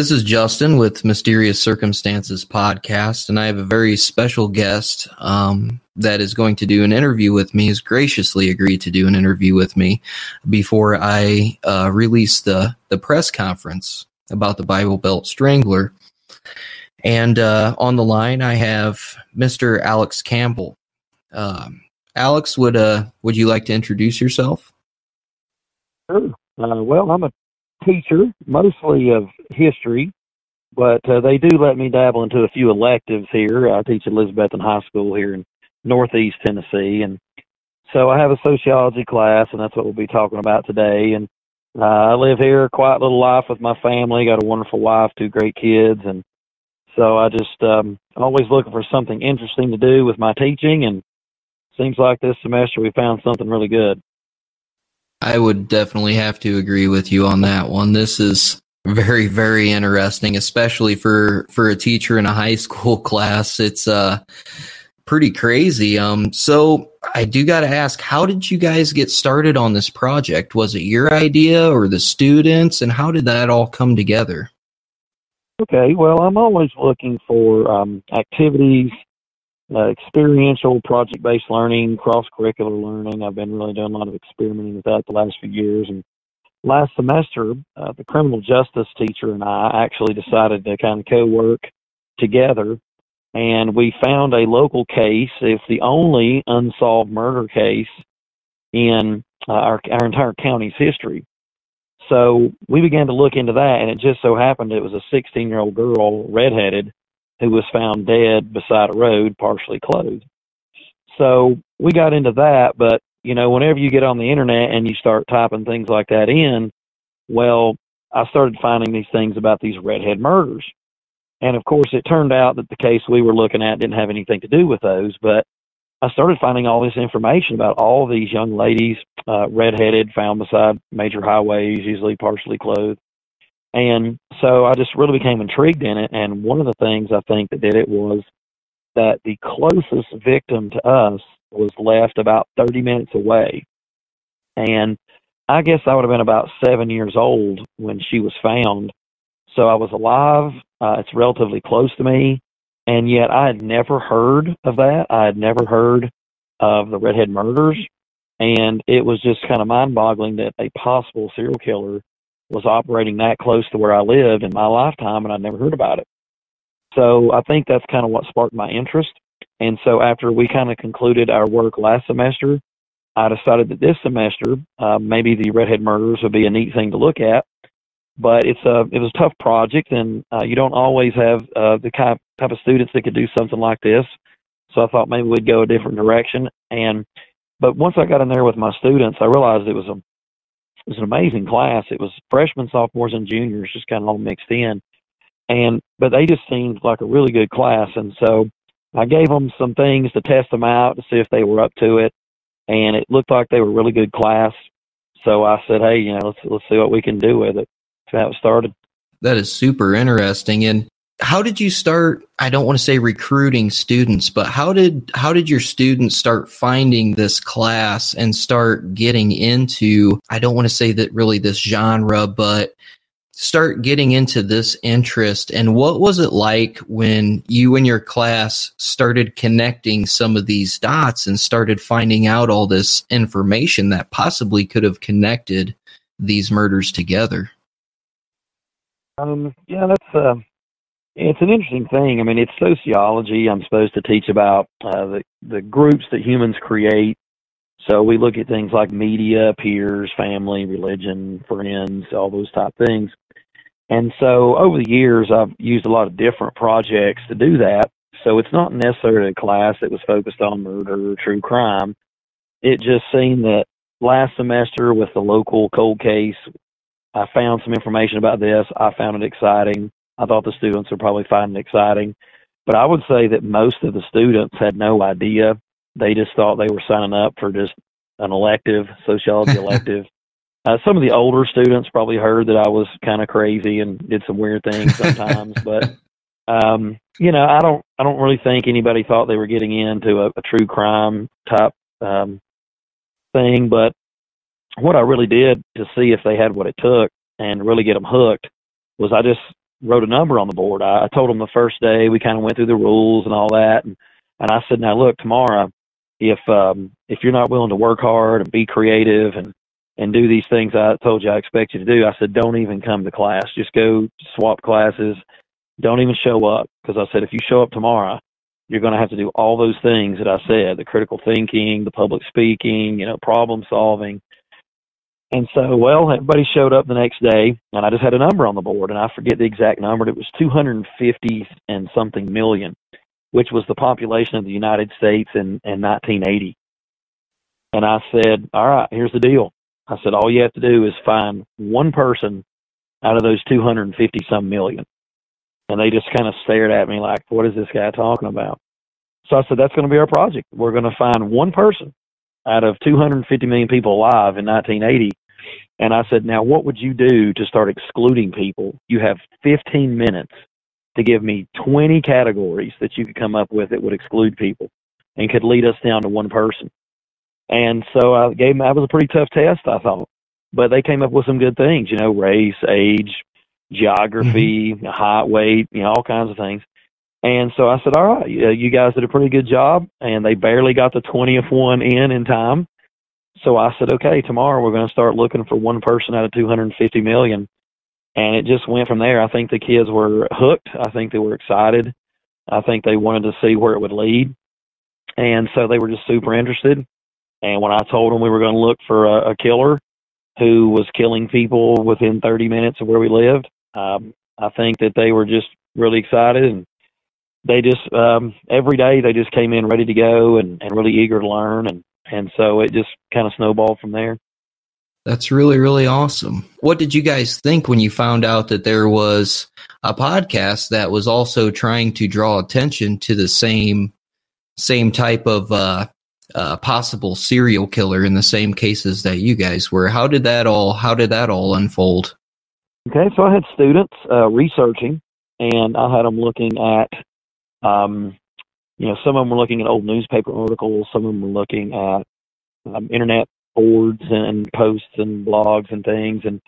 This is Justin with Mysterious Circumstances podcast, and I have a very special guest that is going to do an interview with me, has graciously agreed to do an interview with me before I release the press conference about the Bible Belt Strangler. And on the line, I have Mr. Alex Campbell. Alex, would you like to introduce yourself? Sure. Well, I'm a teacher, mostly of history, but they do let me dabble into a few electives here. I teach at Elizabethton High School here in Northeast Tennessee, and so I have a sociology class, and that's what we'll be talking about today. And I live here, quiet little life with my family, got a wonderful wife, 2 great kids, and so I just always looking for something interesting to do with my teaching, and seems like this semester we found something really good. I would definitely have to agree with you on that one. This is very, very interesting, especially for a teacher in a high school class. It's pretty crazy. So I do got to ask, how did you guys get started on this project? Was it your idea or the students, and how did that all come together? Okay, well, I'm always looking for activities, experiential, project-based learning, cross-curricular learning. I've been really doing a lot of experimenting with that the last few years. And last semester, the criminal justice teacher and I actually decided to kind of co-work together, and we found a local case. It's the only unsolved murder case in our entire county's history. So we began to look into that, and it just so happened it was a 16-year-old girl, redheaded, who was found dead beside a road, partially clothed. So we got into that, but, you know, whenever you get on the internet and you start typing things like that in, well, I started finding these things about these redhead murders. And, of course, it turned out that the case we were looking at didn't have anything to do with those, but I started finding all this information about all these young ladies, redheaded, found beside major highways, usually partially clothed. And so I just really became intrigued in it. And one of the things I think that did it was that the closest victim to us was left about 30 minutes away. And I guess I would have been about 7 years old when she was found. So I was alive. It's relatively close to me. And yet I had never heard of that. I had never heard of the redhead murders. And it was just kind of mind-boggling that a possible serial killer was operating that close to where I lived in my lifetime, and I'd never heard about it. So I think that's kind of what sparked my interest. And so after we kind of concluded our work last semester, I decided that this semester, maybe the redhead murders would be a neat thing to look at. But it was a tough project, and you don't always have the type of students that could do something like this. So I thought maybe we'd go a different direction. But once I got in there with my students, I realized it was an amazing class. It was freshmen, sophomores, and juniors, just kind of all mixed in. But they just seemed like a really good class. And so I gave them some things to test them out to see if they were up to it. And it looked like they were a really good class. So I said, hey, you know, let's see what we can do with it. So that was started. That is super interesting. And how did you start, I don't want to say recruiting students, but how did your students start finding this class and start getting into, I don't want to say that really this genre, but start getting into this interest? And what was it like when you and your class started connecting some of these dots and started finding out all this information that possibly could have connected these murders together? Yeah, it's an interesting thing. I mean, it's sociology. I'm supposed to teach about the groups that humans create. So we look at things like media, peers, family, religion, friends, all those type things. And so over the years, I've used a lot of different projects to do that. So it's not necessarily a class that was focused on murder or true crime. It just seemed that last semester with the local cold case, I found some information about this. I found it exciting. I thought the students would probably find it exciting. But I would say that most of the students had no idea. They just thought they were signing up for just an elective, sociology elective. Some of the older students probably heard that I was kind of crazy and did some weird things sometimes. But, you know, I don't really think anybody thought they were getting into a true crime type thing. But what I really did to see if they had what it took and really get them hooked was I just wrote a number on the board. I told them the first day, we kind of went through the rules and all that. And I said, now look, tomorrow, if you're not willing to work hard and be creative and do these things I told you I expect you to do, I said, don't even come to class. Just go swap classes. Don't even show up. Because I said, if you show up tomorrow, you're going to have to do all those things that I said, the critical thinking, the public speaking, problem solving. And so, well, everybody showed up the next day, and I just had a number on the board, and I forget the exact number. It was 250 and something million, which was the population of the United States in 1980. And I said, all right, here's the deal. I said, all you have to do is find one person out of those 250 some million. And they just kind of stared at me like, what is this guy talking about? So I said, that's going to be our project. We're going to find one person out of 250 million people alive in 1980. And I said, now what would you do to start excluding people? You have 15 minutes to give me 20 categories that you could come up with that would exclude people and could lead us down to one person. And so I gave them, that was a pretty tough test, I thought. But they came up with some good things, race, age, geography, height, weight, all kinds of things. And so I said, all right, you guys did a pretty good job. And they barely got the 20th one in time. So I said, okay, tomorrow we're going to start looking for one person out of 250 million. And it just went from there. I think the kids were hooked. I think they were excited. I think they wanted to see where it would lead. And so they were just super interested. And when I told them we were going to look for a killer who was killing people within 30 minutes of where we lived, I think that they were just really excited. And they just, every day they just came in ready to go and really eager to learn. And so it just kind of snowballed from there. That's really, really awesome. What did you guys think when you found out that there was a podcast that was also trying to draw attention to the same type of possible serial killer in the same cases that you guys were? How did that all unfold? Okay, so I had students researching, and I had them looking at, some of them were looking at old newspaper articles, some of them were looking at internet boards and posts and blogs and things. And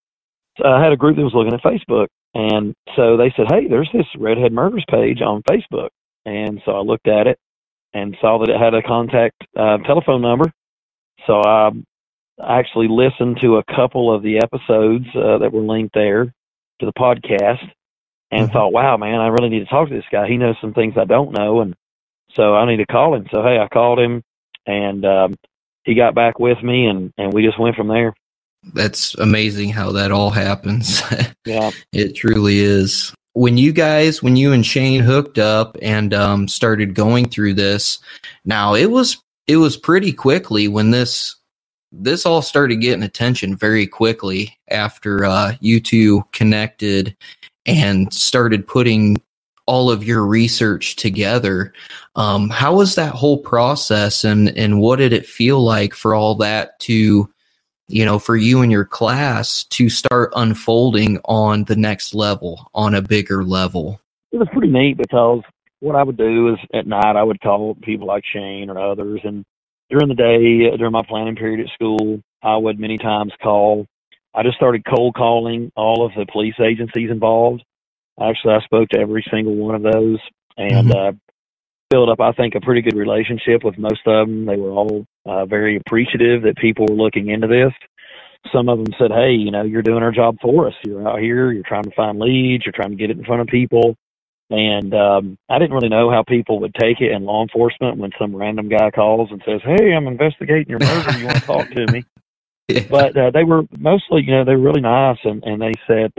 I had a group that was looking at Facebook. And so they said, hey, there's this Redhead Murders page on Facebook. And so I looked at it and saw that it had a contact telephone number. So I actually listened to a couple of the episodes that were linked there to the podcast and thought, wow, man, I really need to talk to this guy. He knows some things I don't know. And so I need to call him. So, hey, I called him, and he got back with me, and we just went from there. That's amazing how that all happens. Yeah. It truly is. When you and Shane hooked up and started going through this, now it was pretty quickly when this all started getting attention very quickly after you two connected and started putting all of your research together. How was that whole process, and what did it feel like for all that to, for you and your class to start unfolding on the next level, on a bigger level? It was pretty neat because what I would do is at night I would call people like Shane or others, and during the day, during my planning period at school, I would many times call. I just started cold calling all of the police agencies involved. Actually, I spoke to every single one of those and built up, I think, a pretty good relationship with most of them. They were all very appreciative that people were looking into this. Some of them said, hey, you're doing our job for us. You're out here, you're trying to find leads, you're trying to get it in front of people. And I didn't really know how people would take it in law enforcement when some random guy calls and says, hey, I'm investigating your murder. You want to talk to me? Yeah. But they were mostly, they were really nice. And they said,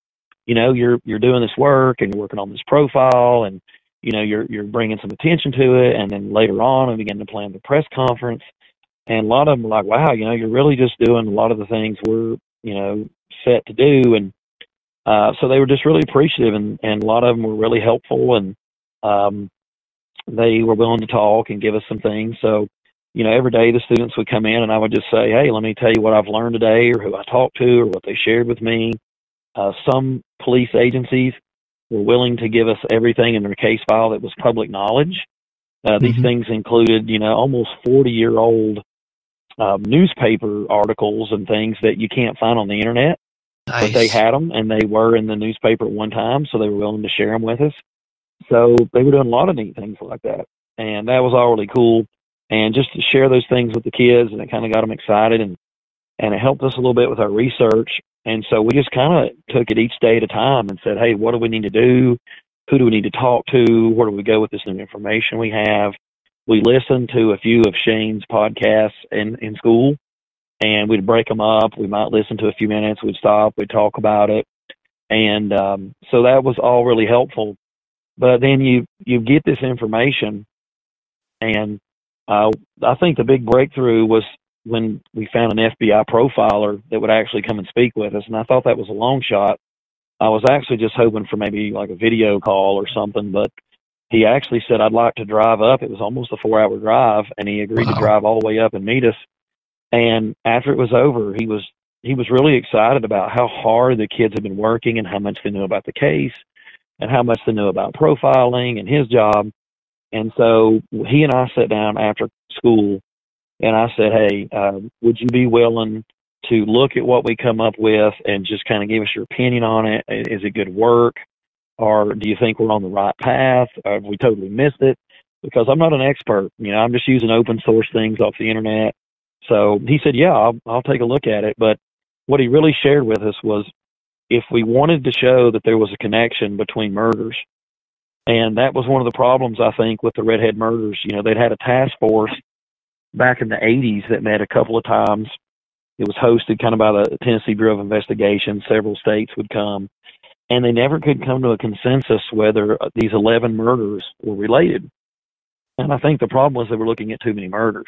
you're doing this work and you're working on this profile and, you're bringing some attention to it. And then later on, I began to plan the press conference. And a lot of them were like, wow, you're really just doing a lot of the things we're, set to do. And so they were just really appreciative, and a lot of them were really helpful, and they were willing to talk and give us some things. So, every day the students would come in and I would just say, hey, let me tell you what I've learned today, or who I talked to, or what they shared with me. Some police agencies were willing to give us everything in their case file that was public knowledge. These things included, almost 40-year-old newspaper articles and things that you can't find on the internet. but they had them, and they were in the newspaper at one time, so they were willing to share them with us. So they were doing a lot of neat things like that, and that was all really cool. And just to share those things with the kids, and it kind of got them excited, and it helped us a little bit with our research. And so we just kind of took it each day at a time and said, hey, what do we need to do? Who do we need to talk to? Where do we go with this new information we have? We listened to a few of Shane's podcasts in school, and we'd break them up. We might listen to a few minutes. We'd stop. We'd talk about it. And so that was all really helpful. But then you get this information, and I think the big breakthrough was when we found an FBI profiler that would actually come and speak with us. And I thought that was a long shot. I was actually just hoping for maybe like a video call or something, but he actually said, I'd like to drive up. It was almost a 4-hour drive, and he agreed to drive all the way up and meet us. And after it was over, he was really excited about how hard the kids had been working and how much they knew about the case and how much they knew about profiling and his job. And so he and I sat down after school, and I said, hey, would you be willing to look at what we come up with and just kind of give us your opinion on it? Is it good work? Or do you think we're on the right path? Or have we totally missed it? Because I'm not an expert. I'm just using open source things off the internet. So he said, yeah, I'll take a look at it. But what he really shared with us was if we wanted to show that there was a connection between murders, and that was one of the problems, I think, with the Redhead murders. They'd had a task force back in the 80s that met a couple of times. It was hosted kind of by the Tennessee Bureau of Investigation. Several states would come, and they never could come to a consensus whether these 11 murders were related. And I think the problem was they were looking at too many murders.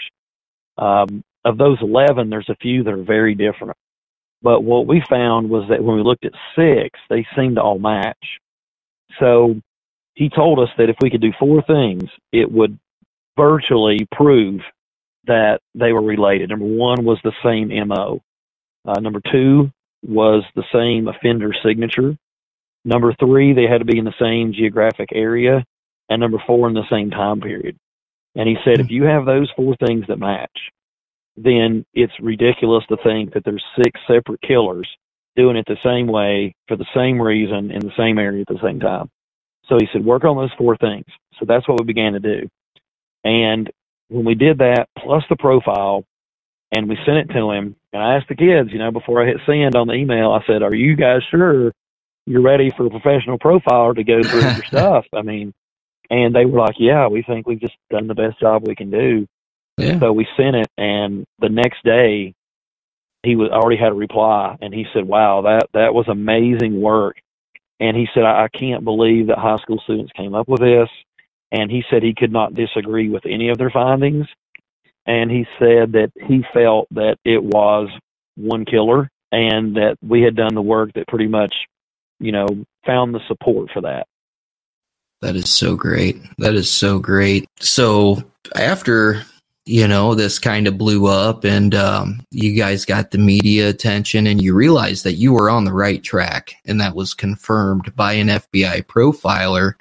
Of those 11, there's a few that are very different. But what we found was that when we looked at 6, they seemed to all match. So he told us that if we could do 4 things, it would virtually prove that they were related. Number 1 was the same MO. Number 2 was the same offender signature. Number 3, they had to be in the same geographic area. And number 4, in the same time period. And he said, if you have those 4 things that match, then it's ridiculous to think that there's 6 separate killers doing it the same way for the same reason in the same area at the same time. So he said, work on those 4 things. So that's what we began to do. And when we did that, plus the profile, and we sent it to him, and I asked the kids, before I hit send on the email, I said, are you guys sure you're ready for a professional profiler to go through your stuff? And they were like, yeah, we think we've just done the best job we can do. Yeah. So we sent it, and the next day he already had a reply, and he said, wow, that was amazing work. And he said, I can't believe that high school students came up with this. And he said he could not disagree with any of their findings. And he said that he felt that it was one killer and that we had done the work that pretty much, found the support for that. That is so great. That is so great. So after, this kind of blew up and you guys got the media attention and you realized that you were on the right track, and that was confirmed by an FBI profiler.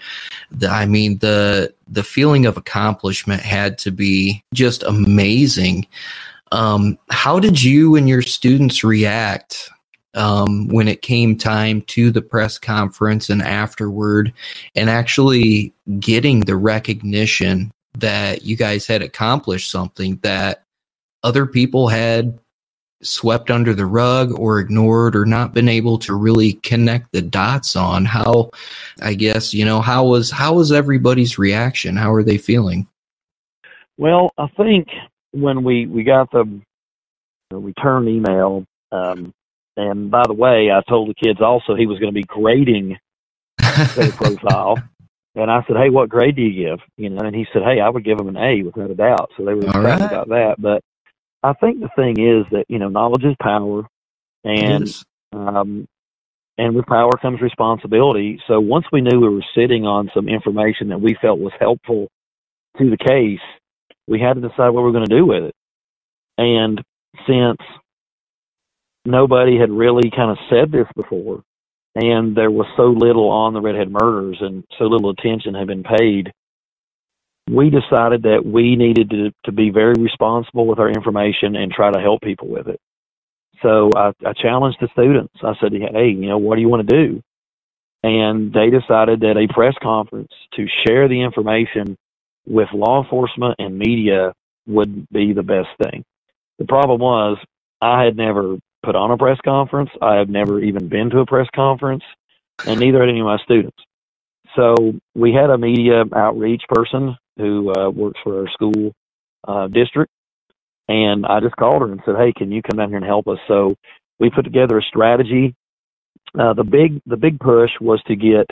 The feeling of accomplishment had to be just amazing. How did you and your students react when it came time to the press conference and afterward, and actually getting the recognition that you guys had accomplished something that other people had swept under the rug or ignored or not been able to really connect the dots on? How was everybody's reaction? How are they feeling? Well, I think when we got the return email, and by the way, I told the kids also he was going to be grading their profile. And I said, hey, what grade do you give? And he said, hey, I would give them an A without a doubt. So they were excited about that. But I think the thing is that, knowledge is power. And with power comes responsibility. So once we knew we were sitting on some information that we felt was helpful to the case, we had to decide what we were going to do with it. And since nobody had really kind of said this before, and there was so little on the Redhead murders and so little attention had been paid, we decided that we needed to be very responsible with our information and try to help people with it. So I challenged the students. I said, hey, what do you want to do? And they decided that a press conference to share the information with law enforcement and media would be the best thing. The problem was I had never put on a press conference. I had never even been to a press conference, and neither had any of my students. So we had a media outreach person who works for our school district, and I just called her and said, hey, can you come down here and help us? So we put together a strategy. The big push was to get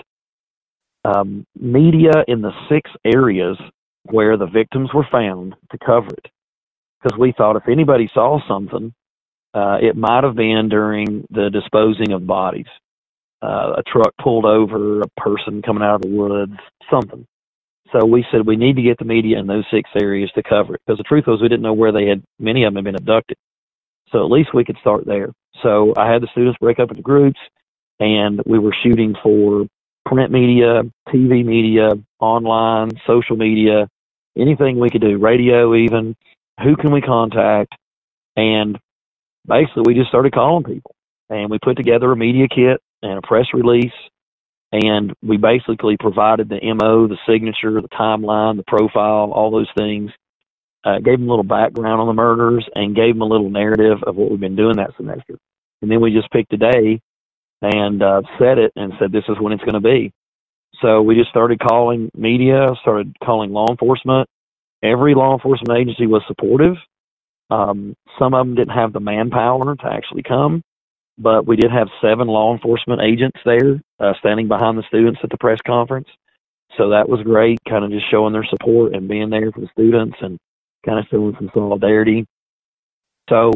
media in the 6 areas where the victims were found to cover it. Because we thought if anybody saw something, it might have been during the disposing of bodies. A truck pulled over, a person coming out of the woods, something. So we said we need to get the media in those 6 areas to cover it. Because the truth was we didn't know where many of them had been abducted. So at least we could start there. So I had the students break up into groups, and we were shooting for print media, TV media, online, social media, anything we could do, radio even. Who can we contact? And basically we just started calling people. And we put together a media kit and a press release. And we basically provided the MO, the signature, the timeline, the profile, all those things. Gave them a little background on the murders and gave them a little narrative of what we've been doing that semester. And then we just picked a day and set it and said, this is when it's going to be. So we just started calling media, started calling law enforcement. Every law enforcement agency was supportive. Some of them didn't have the manpower to actually come, but we did have 7 law enforcement agents there standing behind the students at the press conference. So that was great, kind of just showing their support and being there for the students and kind of showing some solidarity. So,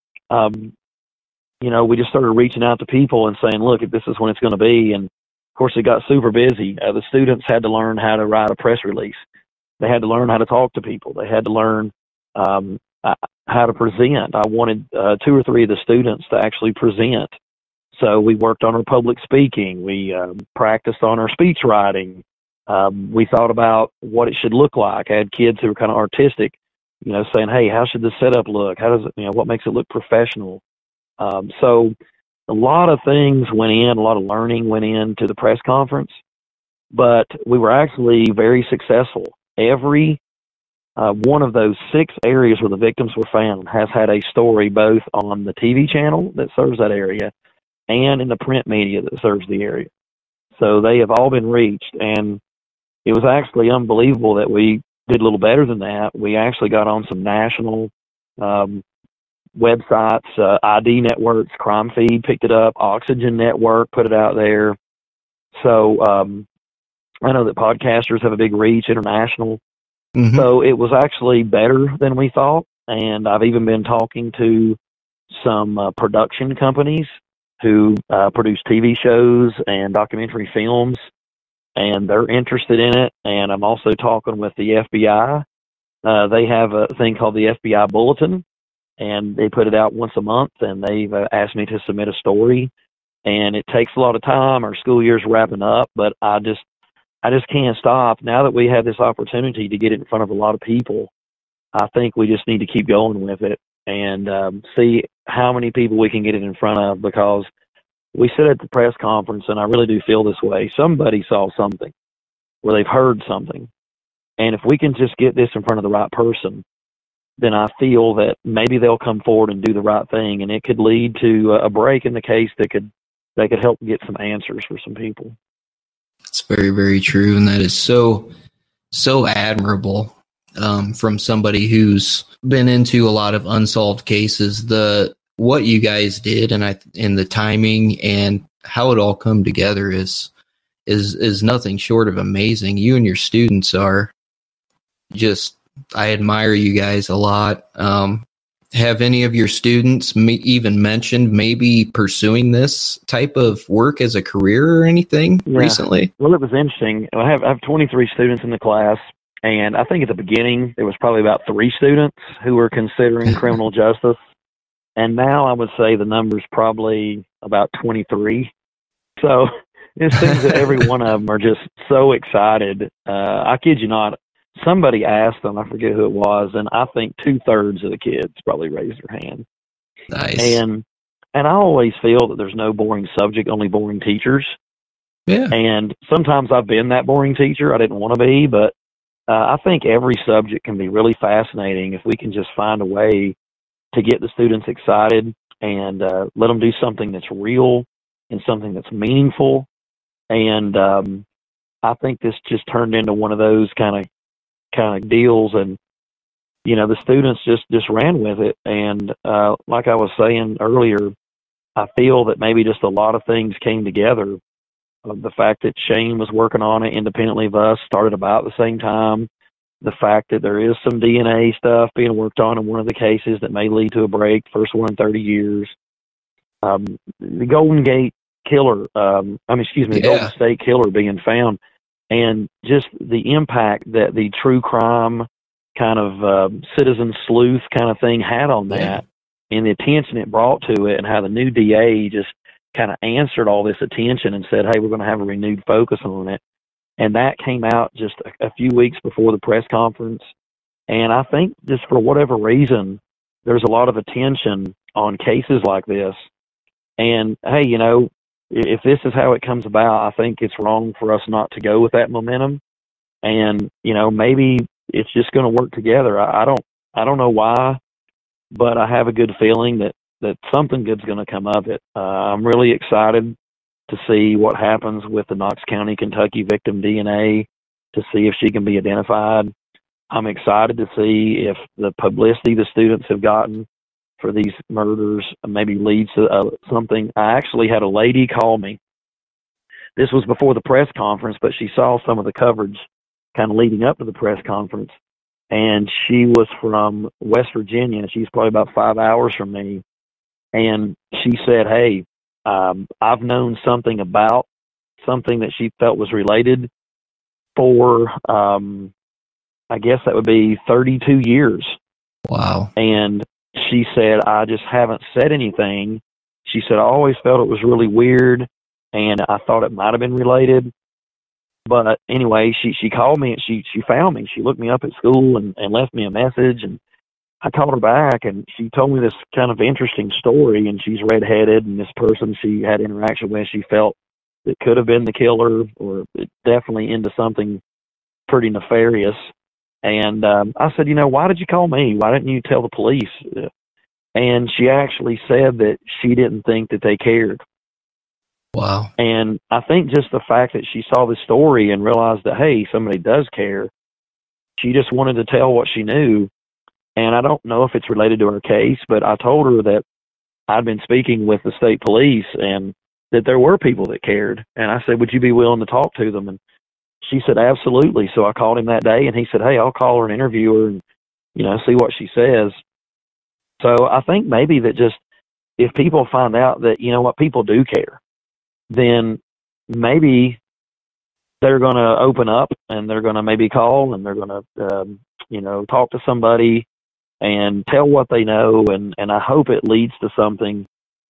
we just started reaching out to people and saying, look, if this is when it's going to be. And of course, it got super busy. The students had to learn how to write a press release. They had to learn how to talk to people. They had to learn how to present. I wanted 2 or 3 of the students to actually present. So we worked on our public speaking. We practiced on our speech writing. We thought about what it should look like. I had kids who were kind of artistic, saying, hey, how should this setup look? How does it, what makes it look professional? So a lot of things went in, a lot of learning went into the press conference, but we were actually very successful. Every one of those 6 areas where the victims were found has had a story both on the TV channel that serves that area and in the print media that serves the area. So they have all been reached, and it was actually unbelievable that we did a little better than that. We actually got on some national websites, ID Networks, Crime Feed picked it up, Oxygen Network put it out there. So I know that podcasters have a big reach, international. Mm-hmm. So it was actually better than we thought. And I've even been talking to some production companies who produce TV shows and documentary films, and they're interested in it. And I'm also talking with the FBI. They have a thing called the FBI Bulletin, and they put it out once a month, and they've asked me to submit a story. And it takes a lot of time. Our school year's wrapping up, but I just can't stop. Now that we have this opportunity to get it in front of a lot of people, I think we just need to keep going with it and see how many people we can get it in front of, because we sit at the press conference, and I really do feel this way. Somebody saw something where they've heard something. And if we can just get this in front of the right person, then I feel that maybe they'll come forward and do the right thing, and it could lead to a break in the case that could help get some answers for some people. It's very, very true, and that is so admirable from somebody who's been into a lot of unsolved cases. What you guys did and the timing and how it all come together is nothing short of amazing. You and your students are just, I admire you guys a lot. Have any of your students even mentioned maybe pursuing this type of work as a career or anything recently? Well, it was interesting. I have 23 students in the class, and I think at the beginning there was probably about 3 students who were considering criminal justice. And now I would say the number's probably about 23. So it seems that every one of them are just so excited. I kid you not. Somebody asked them, I forget who it was, and I think 2/3 of the kids probably raised their hand. Nice. And and I always feel that there's no boring subject, only boring teachers. Yeah. And sometimes I've been that boring teacher. I didn't want to be, but I think every subject can be really fascinating if we can just find a way to get the students excited and let them do something that's real and something that's meaningful. And I think this just turned into one of those kind of deals, and the students just ran with it. And like I was saying earlier, I feel that maybe just a lot of things came together. The fact that Shane was working on it independently of us, started about the same time. The fact that there is some DNA stuff being worked on in one of the cases that may lead to a break, first one in 30 years. The Golden Gate killer, the Golden State killer being found, and just the impact that the true crime kind of citizen sleuth kind of thing had on that, and the attention it brought to it, and how the new DA just kind of answered all this attention and said, hey, we're going to have a renewed focus on it. And that came out just a few weeks before the press conference. And I think just for whatever reason, there's a lot of attention on cases like this. And, hey, if this is how it comes about, I think it's wrong for us not to go with that momentum. And, maybe it's just going to work together. I don't know why, but I have a good feeling that something good's going to come of it. I'm really excited to see what happens with the Knox County, Kentucky victim DNA, to see if she can be identified. I'm excited to see if the publicity the students have gotten for these murders maybe leads to something. I actually had a lady call me. This was before the press conference, but she saw some of the coverage kind of leading up to the press conference. And she was from West Virginia. She's probably about 5 hours from me. And she said, hey, I've known something about something that she felt was related for, I guess that would be 32 years. Wow. And she said, I just haven't said anything. She said, I always felt it was really weird, and I thought it might have been related. But anyway, she called me, and she found me. She looked me up at school and left me a message, and I called her back, and she told me this kind of interesting story, and she's redheaded, and this person she had interaction with, she felt it could have been the killer, or definitely into something pretty nefarious. And I said, why did you call me? Why didn't you tell the police? And she actually said that she didn't think that they cared. Wow. And I think just the fact that she saw this story and realized that, hey, somebody does care, she just wanted to tell what she knew. And I don't know if it's related to her case, but I told her that I'd been speaking with the state police and that there were people that cared. And I said, would you be willing to talk to them? And she said, absolutely. So I called him that day, and he said, hey, I'll call her and interview her and, see what she says. So I think maybe that just if people find out that, people do care, then maybe they're going to open up and they're going to maybe call and they're going to, talk to somebody and tell what they know. And I hope it leads to something,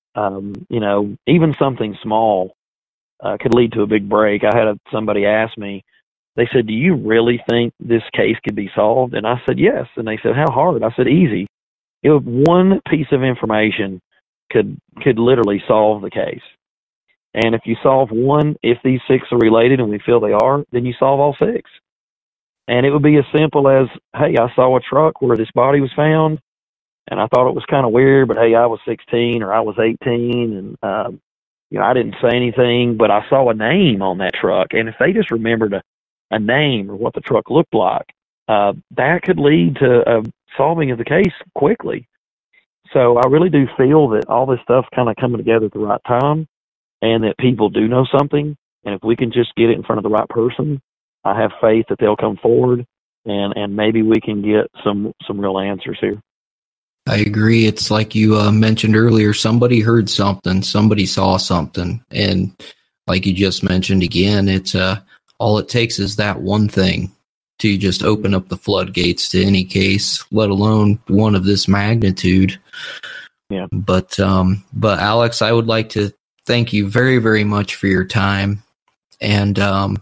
even something small could lead to a big break. I had somebody ask me, they said, do you really think this case could be solved? And I said, yes. And they said, how hard? I said, easy. One piece of information could literally solve the case. And if you solve one, if these 6 are related and we feel they are, then you solve all 6. And it would be as simple as, hey, I saw a truck where this body was found, and I thought it was kind of weird, but hey, I was 16 or I was 18, and I didn't say anything, but I saw a name on that truck. And if they just remembered a name or what the truck looked like, that could lead to a solving of the case quickly. So I really do feel that all this stuff kind of coming together at the right time, and that people do know something. And if we can just get it in front of the right person, I have faith that they'll come forward, and maybe we can get some real answers here. I agree. It's like you mentioned earlier, somebody heard something, somebody saw something. And like you just mentioned again, it's all it takes is that one thing to just open up the floodgates to any case, let alone one of this magnitude. Yeah. But Alex, I would like to thank you very, very much for your time. And,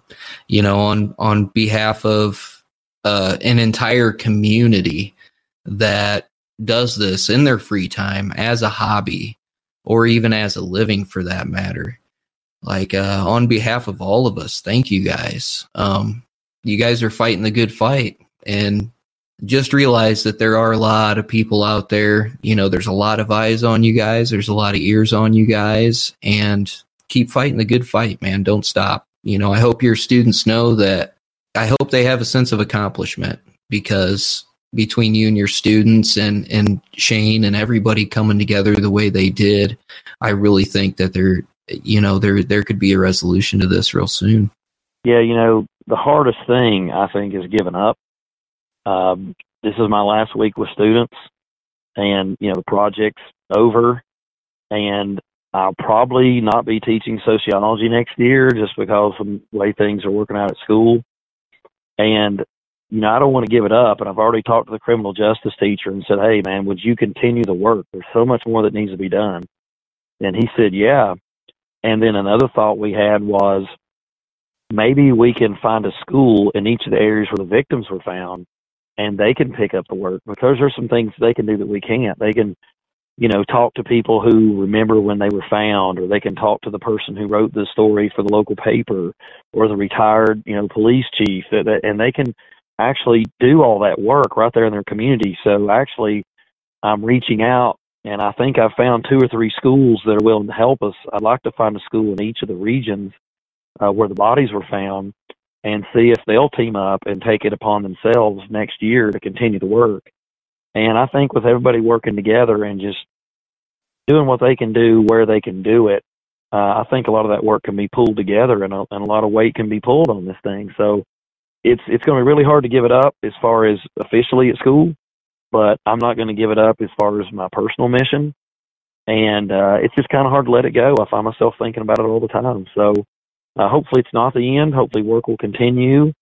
on behalf of an entire community that does this in their free time as a hobby, or even as a living for that matter. Like, on behalf of all of us, thank you guys. You guys are fighting the good fight, and just realize that there are a lot of people out there. You know, there's a lot of eyes on you guys. There's a lot of ears on you guys, and keep fighting the good fight, man. Don't stop. You know, I hope your students know that. I hope they have a sense of accomplishment, because between you and your students and Shane and everybody coming together the way they did, I really think that there could be a resolution to this real soon. Yeah, you know, the hardest thing, I think, is giving up. This is my last week with students, and, you know, the project's over, and I'll probably not be teaching sociology next year just because of the way things are working out at school. And, you know, I don't want to give it up, and I've already talked to the criminal justice teacher and said, hey, man, would you continue the work? There's so much more that needs to be done. And he said, yeah. And then another thought we had was, maybe we can find a school in each of the areas where the victims were found, and they can pick up the work, because there's some things they can do that we can't. They can, you know, talk to people who remember when they were found, or they can talk to the person who wrote the story for the local paper, or the retired, you know, police chief, and they can actually do all that work right there in their community. So actually, I'm reaching out, and I think I've found 2 or 3 schools that are willing to help us. I'd like to find a school in each of the regions where the bodies were found, and see if they'll team up and take it upon themselves next year to continue the work. And I think with everybody working together and just doing what they can do where they can do it, I think a lot of that work can be pulled together, and a lot of weight can be pulled on this thing. So it's going to be really hard to give it up as far as officially at school, but I'm not going to give it up as far as my personal mission. And it's just kind of hard to let it go. I find myself thinking about it all the time. So hopefully it's not the end. Hopefully work will continue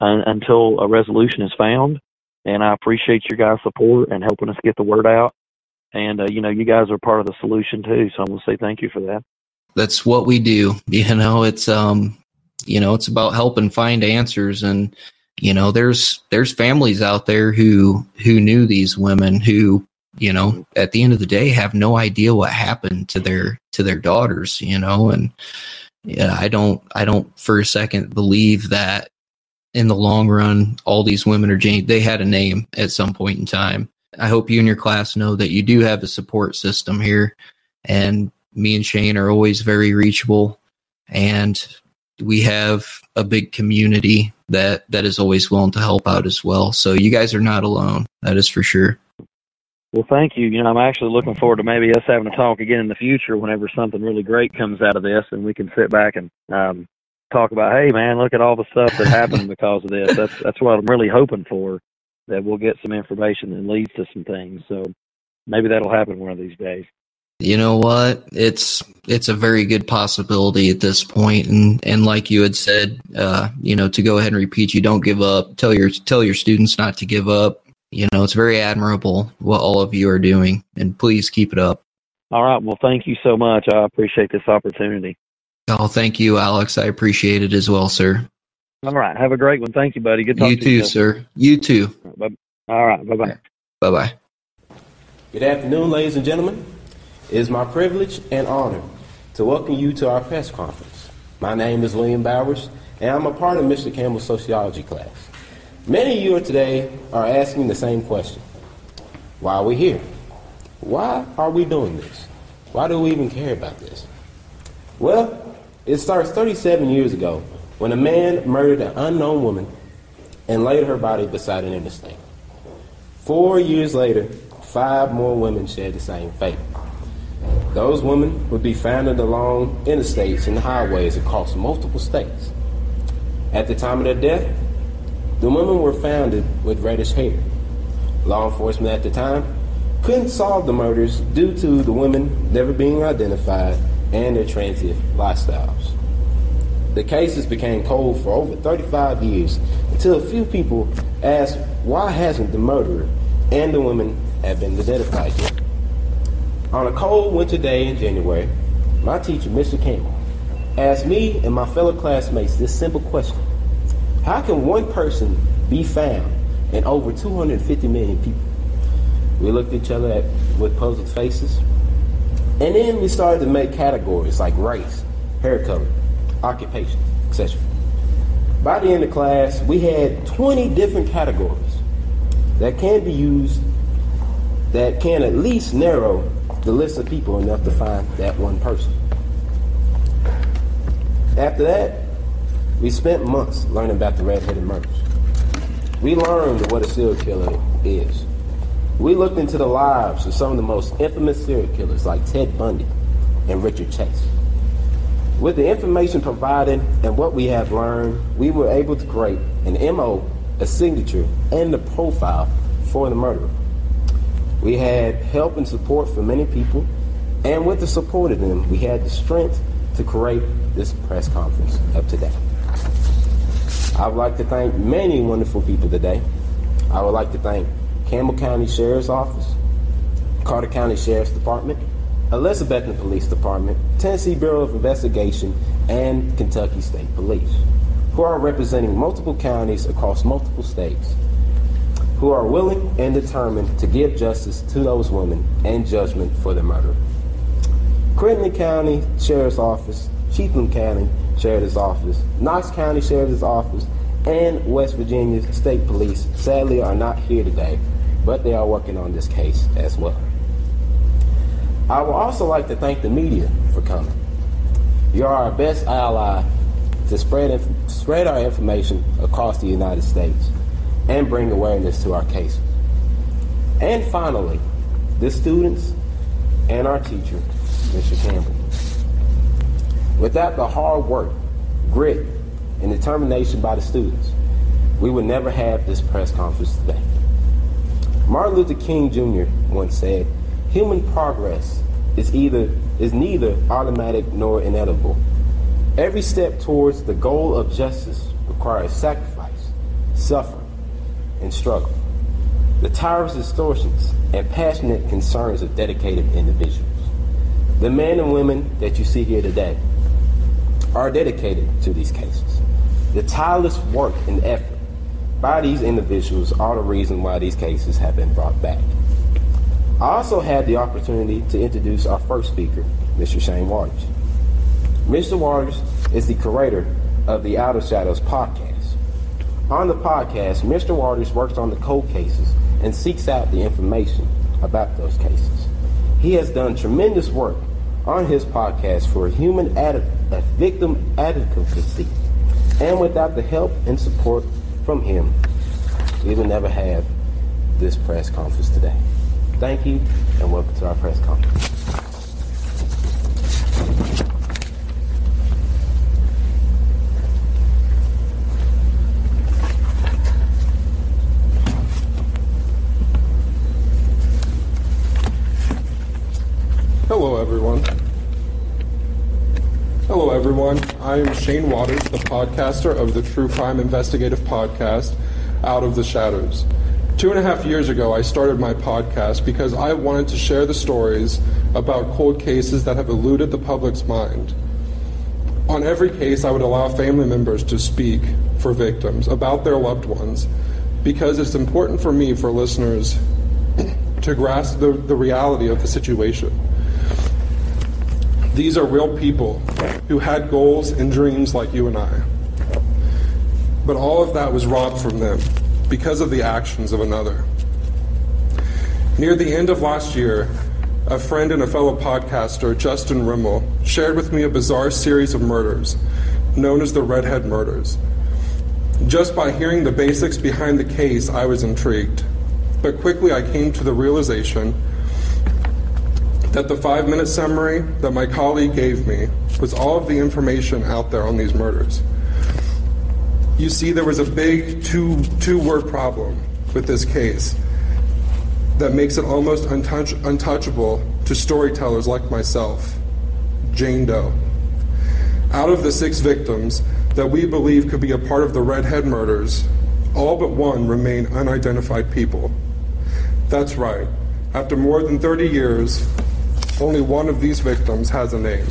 until a resolution is found. And I appreciate your guys' support and helping us get the word out. And, you know, you guys are part of the solution too. So I'm going to say thank you for that. That's what we do. You know, it's, you know, it's about helping find answers. And, you know, there's families out there who knew these women who, you know, at the end of the day have no idea what happened to their daughters, you know. And yeah, I don't for a second believe that in the long run, all these women they had a name at some point in time. I hope you and your class know that you do have a support system here, and me and Shane are always very reachable, and we have a big community that is always willing to help out as well. So you guys are not alone. That is for sure. Well, thank you. You know, I'm actually looking forward to maybe us having a talk again in the future whenever something really great comes out of this, and we can sit back and talk about, hey, man, look at all the stuff that happened because of this. That's what I'm really hoping for, that we'll get some information that leads to some things. So maybe that'll happen one of these days. You know what? It's a very good possibility at this point. And like you had said, you know, to go ahead and repeat, you don't give up. Tell your students not to give up. You know, it's very admirable what all of you are doing, and please keep it up. All right. Well, thank you so much. I appreciate this opportunity. Oh, thank you, Alex. I appreciate it as well, sir. All right. Have a great one. Thank you, buddy. Good talking to you. You too, sir. You too. All right. Bye-bye. Bye-bye. Good afternoon, ladies and gentlemen. It is my privilege and honor to welcome you to our press conference. My name is William Bowers, and I'm a part of Mr. Campbell's sociology class. Many of you today are asking the same question. Why are we here? Why are we doing this? Why do we even care about this? Well, it starts 37 years ago when a man murdered an unknown woman and laid her body beside an interstate. 4 years later, 5 more women shared the same fate. Those women would be found along interstates and highways across multiple states. At the time of their death, the women were found with reddish hair. Law enforcement at the time couldn't solve the murders due to the women never being identified and their transient lifestyles. The cases became cold for over 35 years until a few people asked, why hasn't the murderer and the women have been identified yet? On a cold winter day in January, my teacher, Mr. Campbell, asked me and my fellow classmates this simple question. How can one person be found in over 250 million people? We looked at each other with puzzled faces. And then we started to make categories like race, hair color, occupation, etc. By the end of class, we had 20 different categories that can be used that can at least narrow the list of people enough to find that one person. After that, we spent months learning about the red-headed murders. We learned what a serial killer is. We looked into the lives of some of the most infamous serial killers like Ted Bundy and Richard Chase. With the information provided and what we have learned, we were able to create an MO, a signature, and a profile for the murderer. We had help and support from many people, and with the support of them, we had the strength to create this press conference of today. I would like to thank many wonderful people today. I would like to thank Campbell County Sheriff's Office, Carter County Sheriff's Department, Elizabethton Police Department, Tennessee Bureau of Investigation, and Kentucky State Police, who are representing multiple counties across multiple states, who are willing and determined to give justice to those women and judgment for the murder. Crittenden County Sheriff's Office, Chiefland County Sheriff's Office, Knox County Sheriff's Office, and West Virginia State Police sadly are not here today, but they are working on this case as well. I would also like to thank the media for coming. You are our best ally to spread our information across the United States and bring awareness to our cases. And finally, the students and our teacher, Mr. Campbell. Without the hard work, grit, and determination by the students, we would never have this press conference today. Martin Luther King Jr. once said, "Human progress is neither automatic nor inevitable. Every step towards the goal of justice requires sacrifice, suffering, and struggle. The tireless distortions and passionate concerns of dedicated individuals. The men and women that you see here today are dedicated to these cases. The tireless work and effort by these individuals are the reason why these cases have been brought back." I also had the opportunity to introduce our first speaker, Mr. Shane Waters. Mr. Waters is the curator of the Out of Shadows podcast. On the podcast, Mr. Waters works on the cold cases and seeks out the information about those cases. He has done tremendous work on his podcast for victim advocacy, and without the help and support from him, we would never have this press conference today. Thank you, and welcome to our press conference. Hello, everyone. I am Shane Waters, the podcaster of the True Crime Investigative Podcast, Out of the Shadows. 2.5 years ago, I started my podcast because I wanted to share the stories about cold cases that have eluded the public's mind. On every case, I would allow family members to speak for victims about their loved ones because it's important for me, for listeners, to grasp the reality of the situation. These are real people who had goals and dreams like you and I. But all of that was robbed from them because of the actions of another. Near the end of last year, a friend and a fellow podcaster, Justin Rimmel, shared with me a bizarre series of murders known as the Redhead Murders. Just by hearing the basics behind the case, I was intrigued. But quickly I came to the realization that the 5-minute summary that my colleague gave me was all of the information out there on these murders. You see, there was a big two-word problem with this case that makes it almost untouchable to storytellers like myself: Jane Doe. Out of the 6 victims that we believe could be a part of the Redhead Murders, all but one remain unidentified people. That's right. After more than 30 years, only one of these victims has a name.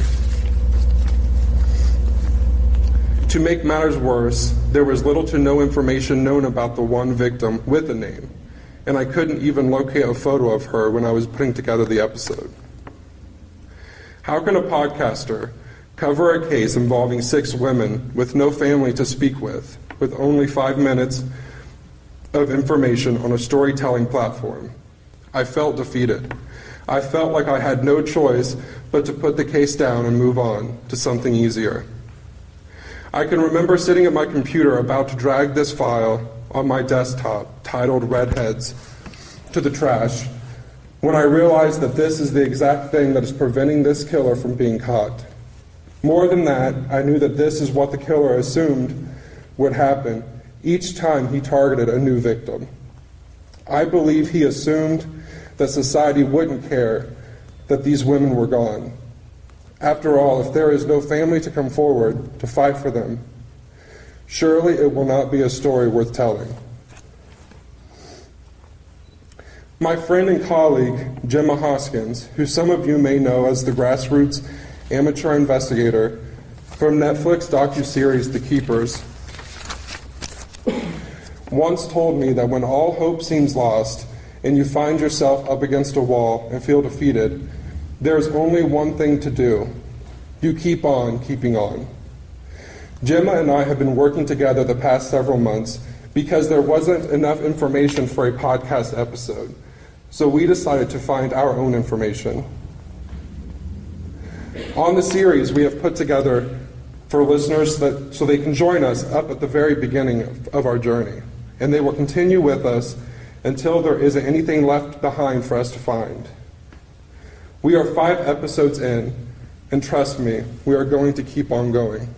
To make matters worse, there was little to no information known about the one victim with a name, and I couldn't even locate a photo of her when I was putting together the episode. How can a podcaster cover a case involving 6 women with no family to speak with only 5 minutes of information on a storytelling platform? I felt defeated. I felt like I had no choice but to put the case down and move on to something easier. I can remember sitting at my computer about to drag this file on my desktop titled Redheads to the trash when I realized that this is the exact thing that is preventing this killer from being caught. More than that, I knew that this is what the killer assumed would happen each time he targeted a new victim. I believe he assumed that society wouldn't care that these women were gone. After all, if there is no family to come forward to fight for them, surely it will not be a story worth telling. My friend and colleague, Gemma Hoskins, who some of you may know as the grassroots amateur investigator from Netflix docuseries The Keepers, once told me that when all hope seems lost and you find yourself up against a wall and feel defeated, there's only one thing to do. You keep on keeping on. Gemma and I have been working together the past several months because there wasn't enough information for a podcast episode, so we decided to find our own information. On the series, we have put together for listeners so they can join us up at the very beginning of our journey, and they will continue with us until there isn't anything left behind for us to find. We are 5 episodes in, and trust me, we are going to keep on going.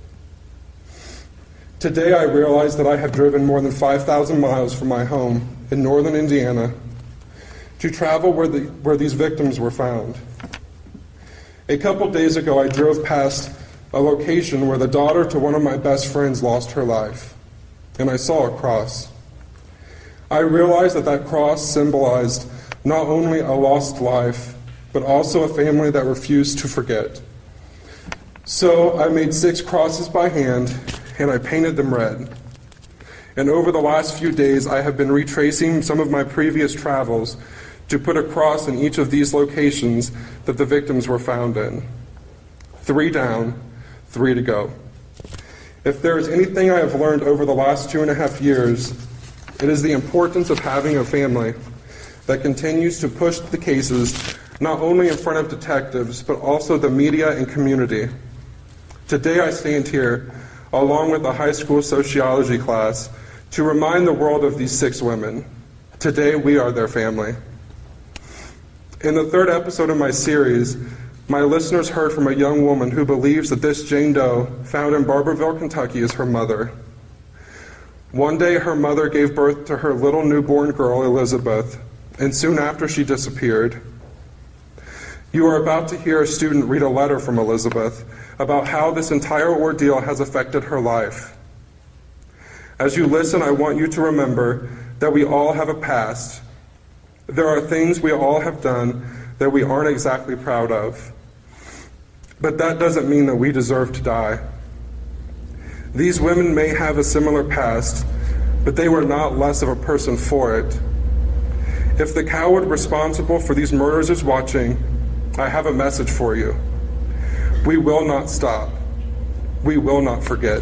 Today I realize that I have driven more than 5,000 miles from my home in northern Indiana to travel where these victims were found. A couple days ago, I drove past a location where the daughter to one of my best friends lost her life, and I saw a cross. I realized that cross symbolized not only a lost life, but also a family that refused to forget. So I made 6 crosses by hand, and I painted them red. And over the last few days, I have been retracing some of my previous travels to put a cross in each of these locations that the victims were found in. 3 down, 3 to go. If there is anything I have learned over the last 2.5 years, it is the importance of having a family that continues to push the cases not only in front of detectives, but also the media and community. Today I stand here, along with a high school sociology class, to remind the world of these 6 women. Today we are their family. In the 3rd episode of my series, my listeners heard from a young woman who believes that this Jane Doe found in Barberville, Kentucky is her mother. One day her mother gave birth to her little newborn girl, Elizabeth, and soon after she disappeared. You are about to hear a student read a letter from Elizabeth about how this entire ordeal has affected her life. As you listen, I want you to remember that we all have a past. There are things we all have done that we aren't exactly proud of. But that doesn't mean that we deserve to die. These women may have a similar past, but they were not less of a person for it. If the coward responsible for these murders is watching, I have a message for you. We will not stop. We will not forget.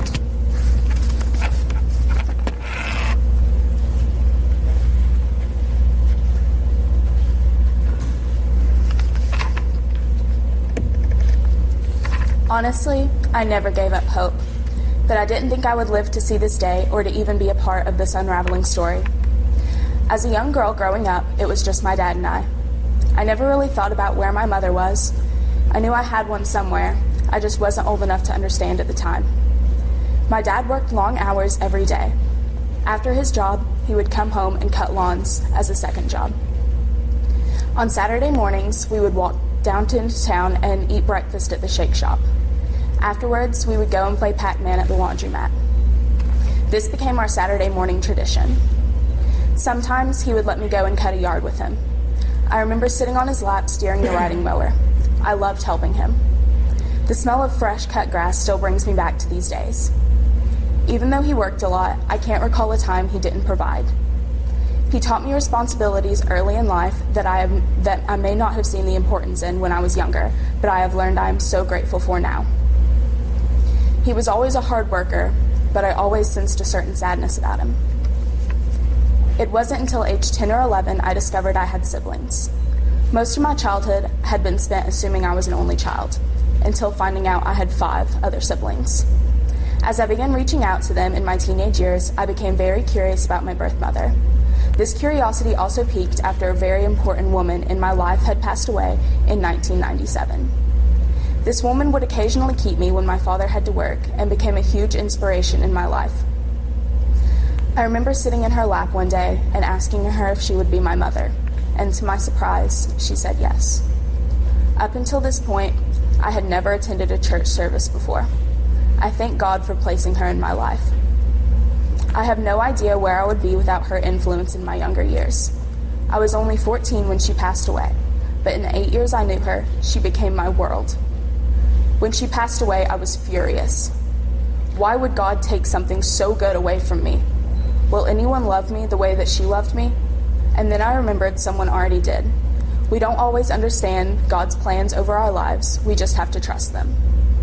Honestly, I never gave up hope, but I didn't think I would live to see this day or to even be a part of this unraveling story. As a young girl growing up, it was just my dad and I. I never really thought about where my mother was. I knew I had one somewhere. I just wasn't old enough to understand at the time. My dad worked long hours every day. After his job, he would come home and cut lawns as a second job. On Saturday mornings, we would walk down into town and eat breakfast at the Shake Shop. Afterwards, we would go and play Pac-Man at the laundromat. This became our Saturday morning tradition. Sometimes he would let me go and cut a yard with him. I remember sitting on his lap steering the riding mower. I loved helping him. The smell of fresh cut grass still brings me back to these days. Even though he worked a lot, I can't recall a time he didn't provide. He taught me responsibilities early in life that I may not have seen the importance in when I was younger, but I have learned I am so grateful for now. He was always a hard worker, but I always sensed a certain sadness about him. It wasn't until age 10 or 11 I discovered I had siblings. Most of my childhood had been spent assuming I was an only child, until finding out I had 5 other siblings. As I began reaching out to them in my teenage years, I became very curious about my birth mother. This curiosity also peaked after a very important woman in my life had passed away in 1997. This woman would occasionally keep me when my father had to work and became a huge inspiration in my life. I remember sitting in her lap one day and asking her if she would be my mother, and to my surprise, she said yes. Up until this point, I had never attended a church service before. I thank God for placing her in my life. I have no idea where I would be without her influence in my younger years. I was only 14 when she passed away, but in the 8 years I knew her, she became my world. When she passed away, I was furious. Why would God take something so good away from me? Will anyone love me the way that she loved me? And then I remembered someone already did. We don't always understand God's plans over our lives, we just have to trust them.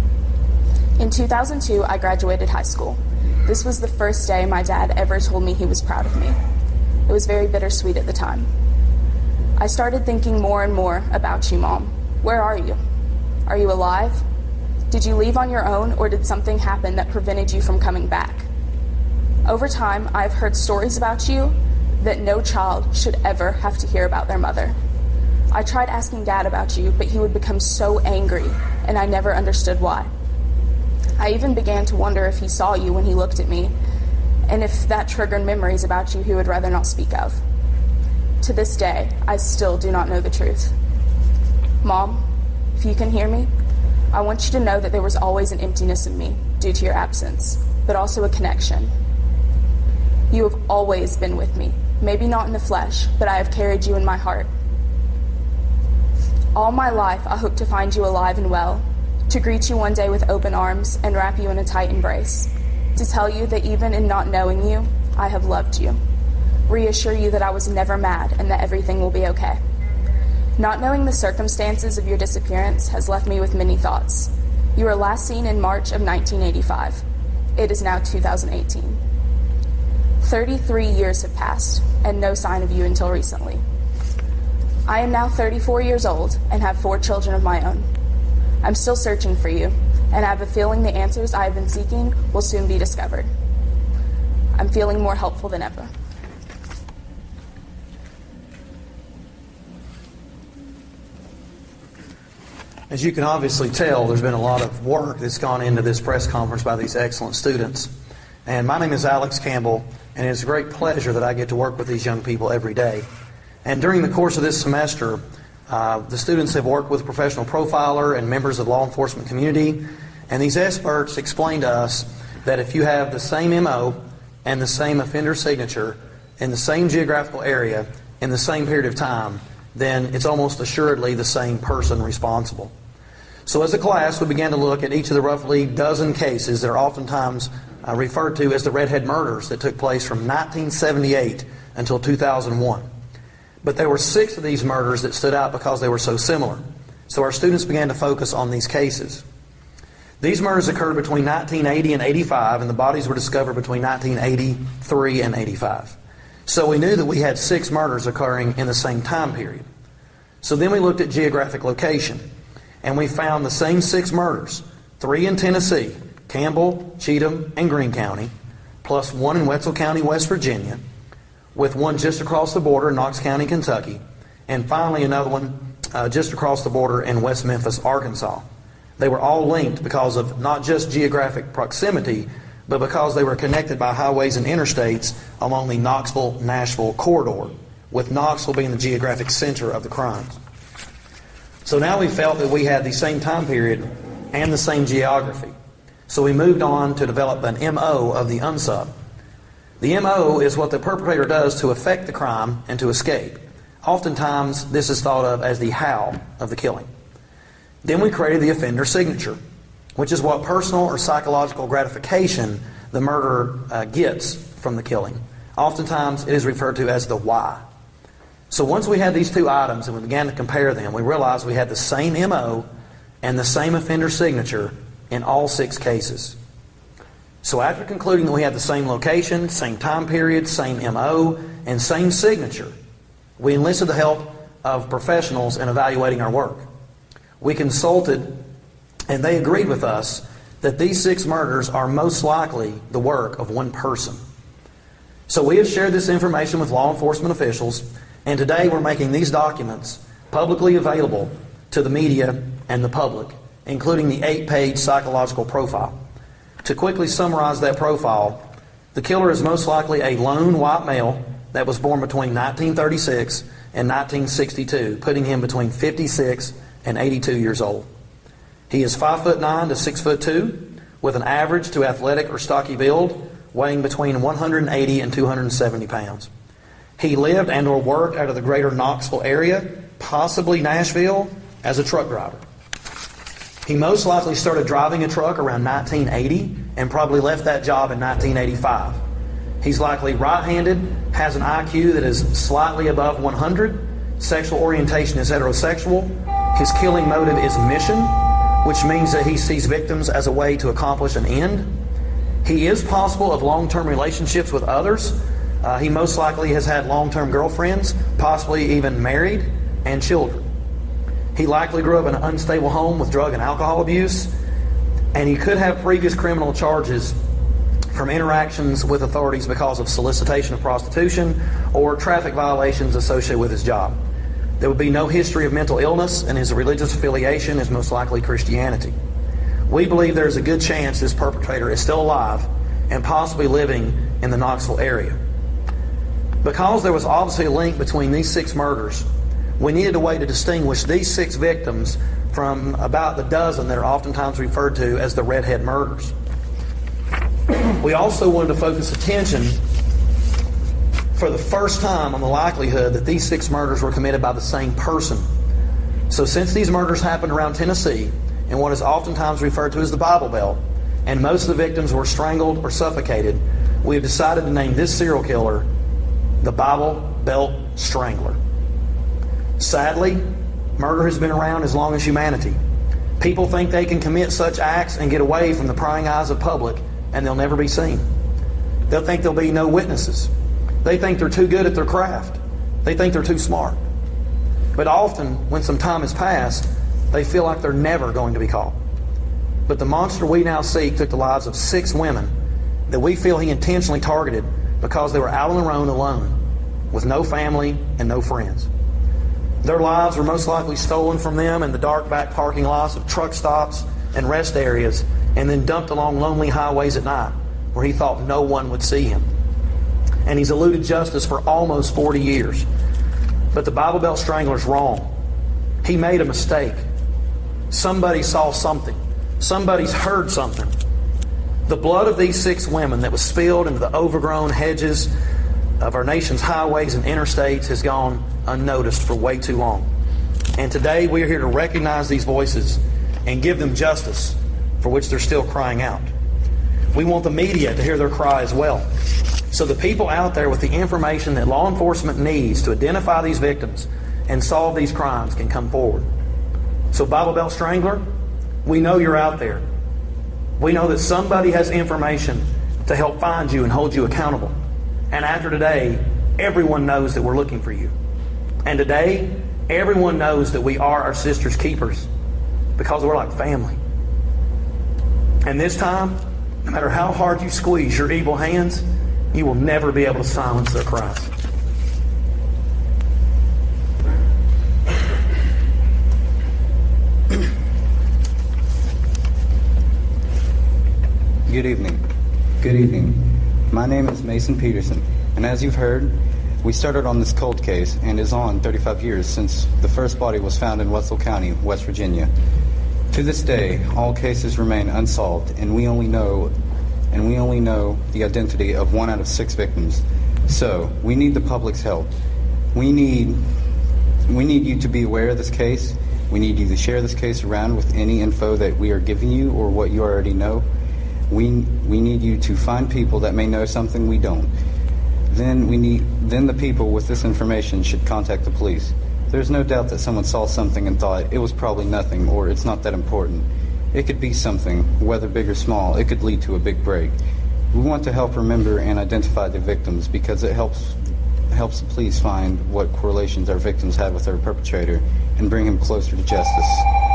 In 2002, I graduated high school. This was the first day my dad ever told me he was proud of me. It was very bittersweet at the time. I started thinking more and more about you, Mom. Where are you? Are you alive? Did you leave on your own, or did something happen that prevented you from coming back? Over time, I've heard stories about you that no child should ever have to hear about their mother. I tried asking Dad about you, but he would become so angry, and I never understood why. I even began to wonder if he saw you when he looked at me, and if that triggered memories about you he would rather not speak of. To this day, I still do not know the truth. Mom, if you can hear me, I want you to know that there was always an emptiness in me due to your absence, but also a connection. You have always been with me, maybe not in the flesh, but I have carried you in my heart. All my life, I hope to find you alive and well, to greet you one day with open arms and wrap you in a tight embrace, to tell you that even in not knowing you, I have loved you, reassure you that I was never mad and that everything will be okay. Not knowing the circumstances of your disappearance has left me with many thoughts. You were last seen in March of 1985. It is now 2018. 33 years have passed, and no sign of you until recently. I am now 34 years old and have 4 children of my own. I'm still searching for you, and I have a feeling the answers I have been seeking will soon be discovered. I'm feeling more helpful than ever. As you can obviously tell, there's been a lot of work that's gone into this press conference by these excellent students. And my name is Alex Campbell, and it's a great pleasure that I get to work with these young people every day. And during the course of this semester, the students have worked with a professional profiler and members of the law enforcement community, and these experts explained to us that if you have the same MO and the same offender signature in the same geographical area in the same period of time, then it's almost assuredly the same person responsible. So as a class, we began to look at each of the roughly dozen cases that are oftentimes referred to as the redhead murders that took place from 1978 until 2001. But there were 6 of these murders that stood out because they were so similar. So our students began to focus on these cases. These murders occurred between 1980 and 85, and the bodies were discovered between 1983 and 85. So we knew that we had 6 murders occurring in the same time period. So then we looked at geographic location, and we found the same 6 murders, 3 in Tennessee, Campbell, Cheatham, and Greene County, plus 1 in Wetzel County, West Virginia, with 1 just across the border in Knox County, Kentucky, and finally another one just across the border in West Memphis, Arkansas. They were all linked because of not just geographic proximity, but because they were connected by highways and interstates along the Knoxville-Nashville corridor, with Knoxville being the geographic center of the crimes. So now we felt that we had the same time period and the same geography. So we moved on to develop an MO of the unsub. The MO is what the perpetrator does to effect the crime and to escape. Oftentimes, this is thought of as the how of the killing. Then we created the offender signature, which is what personal or psychological gratification the murderer gets from the killing. Oftentimes it is referred to as the why. So once we had these two items and we began to compare them, we realized we had the same MO and the same offender signature in all 6 cases. So after concluding that we had the same location, same time period, same MO, and same signature, we enlisted the help of professionals in evaluating our work. We consulted, and they agreed with us that these 6 murders are most likely the work of one person. So we have shared this information with law enforcement officials, and today we're making these documents publicly available to the media and the public, including the 8-page psychological profile. To quickly summarize that profile, the killer is most likely a lone white male that was born between 1936 and 1962, putting him between 56 and 82 years old. He is 5'9" to 6'2", with an average to athletic or stocky build, weighing between 180 and 270 pounds. He lived and or worked out of the greater Knoxville area, possibly Nashville, as a truck driver. He most likely started driving a truck around 1980 and probably left that job in 1985. He's likely right-handed, has an IQ that is slightly above 100, sexual orientation is heterosexual, his killing motive is mission, which means that he sees victims as a way to accomplish an end. He is possible of long-term relationships with others. He most likely has had long-term girlfriends, possibly even married, and children. He likely grew up in an unstable home with drug and alcohol abuse, and he could have previous criminal charges from interactions with authorities because of solicitation of prostitution or traffic violations associated with his job. There would be no history of mental illness, and his religious affiliation is most likely Christianity. We believe there is a good chance this perpetrator is still alive and possibly living in the Knoxville area. Because there was obviously a link between these 6 murders, we needed a way to distinguish these 6 victims from about the dozen that are oftentimes referred to as the redhead murders. We also wanted to focus attention for the first time on the likelihood that these 6 murders were committed by the same person. So since these murders happened around Tennessee, in what is oftentimes referred to as the Bible Belt, and most of the victims were strangled or suffocated, we have decided to name this serial killer the Bible Belt Strangler. Sadly, murder has been around as long as humanity. People think they can commit such acts and get away from the prying eyes of public, and they'll never be seen. They'll think there'll be no witnesses. They think they're too good at their craft. They think they're too smart. But often, when some time has passed, they feel like they're never going to be caught. But the monster we now seek took the lives of 6 women that we feel he intentionally targeted because they were out on their own alone, with no family and no friends. Their lives were most likely stolen from them in the dark back parking lots of truck stops and rest areas, and then dumped along lonely highways at night where he thought no one would see him. And he's eluded justice for almost 40 years. But the Bible Belt Strangler's wrong. He made a mistake. Somebody saw something. Somebody's heard something. The blood of these 6 women that was spilled into the overgrown hedges of our nation's highways and interstates has gone unnoticed for way too long. And today we are here to recognize these voices and give them justice for which they're still crying out. We want the media to hear their cry as well, so the people out there with the information that law enforcement needs to identify these victims and solve these crimes can come forward. So Bible Belt Strangler, we know you're out there. We know that somebody has information to help find you and hold you accountable. And after today, everyone knows that we're looking for you. And today, everyone knows that we are our sister's keepers because we're like family. And this time, no matter how hard you squeeze your evil hands, you will never be able to silence their cries. Good evening. Good evening. My name is Mason Peterson, and as you've heard, we started on this cold case and is on 35 years since the first body was found in Wetzel County, West Virginia. To this day, all cases remain unsolved, and we only know the identity of 1 out of 6 victims. So, we need the public's help. We need you to be aware of this case. We need you to share this case around with any info that we are giving you or what you already know. We need you to find people that may know something we don't. Then the people with this information should contact the police. There's no doubt that someone saw something and thought it was probably nothing or it's not that important. It could be something, whether big or small. It could lead to a big break. We want to help remember and identify the victims because it helps the police find what correlations our victims had with their perpetrator and bring him closer to justice.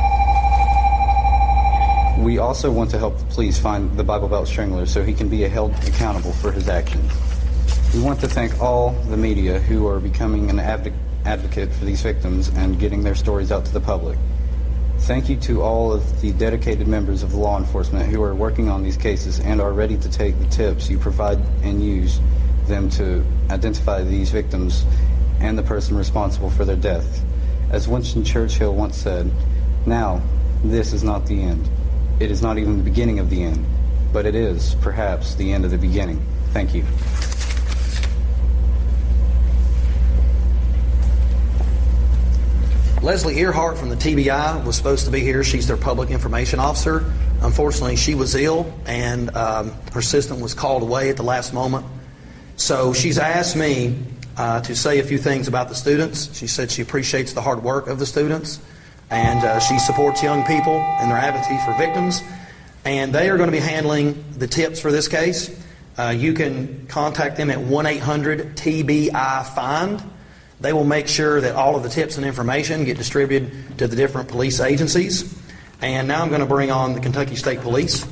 We also want to help the police find the Bible Belt Strangler so he can be held accountable for his actions. We want to thank all the media who are becoming an advocate for these victims and getting their stories out to the public. Thank you to all of the dedicated members of the law enforcement who are working on these cases and are ready to take the tips you provide and use them to identify these victims and the person responsible for their death. As Winston Churchill once said, "Now, this is not the end. It is not even the beginning of the end, but it is, perhaps, the end of the beginning." Thank you. Leslie Earhart from the TBI was supposed to be here. She's their public information officer. Unfortunately, she was ill, and her assistant was called away at the last moment. So she's asked me to say a few things about the students. She said she appreciates the hard work of the students, and she supports young people in their advocacy for victims. And they are going to be handling the tips for this case. You can contact them at 1-800-TBI-FIND. They will make sure that all of the tips and information get distributed to the different police agencies. And now I'm going to bring on the Kentucky State Police.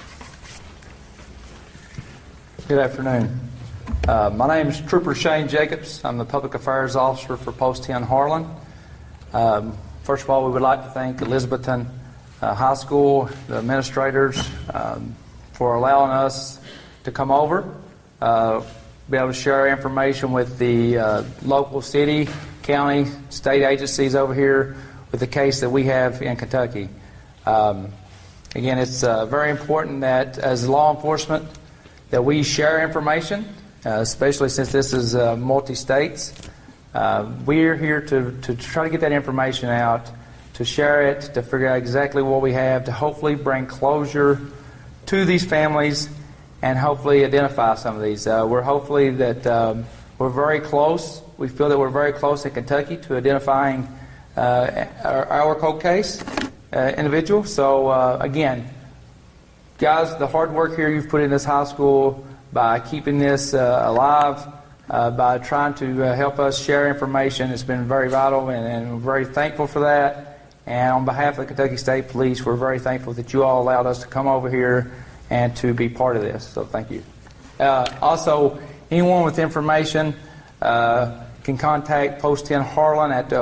Good afternoon. My name is Trooper Shane Jacobs. I'm the Public Affairs Officer for Post 10 Harlan. First of all, we would like to thank Elizabethton High School, the administrators, for allowing us to come over, be able to share information with the local city, county, state agencies over here with the case that we have in Kentucky. Again, it's very important that as law enforcement that we share information, especially since this is multi-states. We're here to try to get that information out, to share it, to figure out exactly what we have, to hopefully bring closure to these families and hopefully identify some of these. We're hopefully that we're very close. We feel that we're very close in Kentucky to identifying our cold case individual. So again, guys, the hard work here you've put in this high school by keeping this alive, by trying to help us share information, it's been very vital, and we're very thankful for that. And on behalf of the Kentucky State Police, we're very thankful that you all allowed us to come over here and to be part of this. So thank you. Also, anyone with information can contact Post 10 Harlan at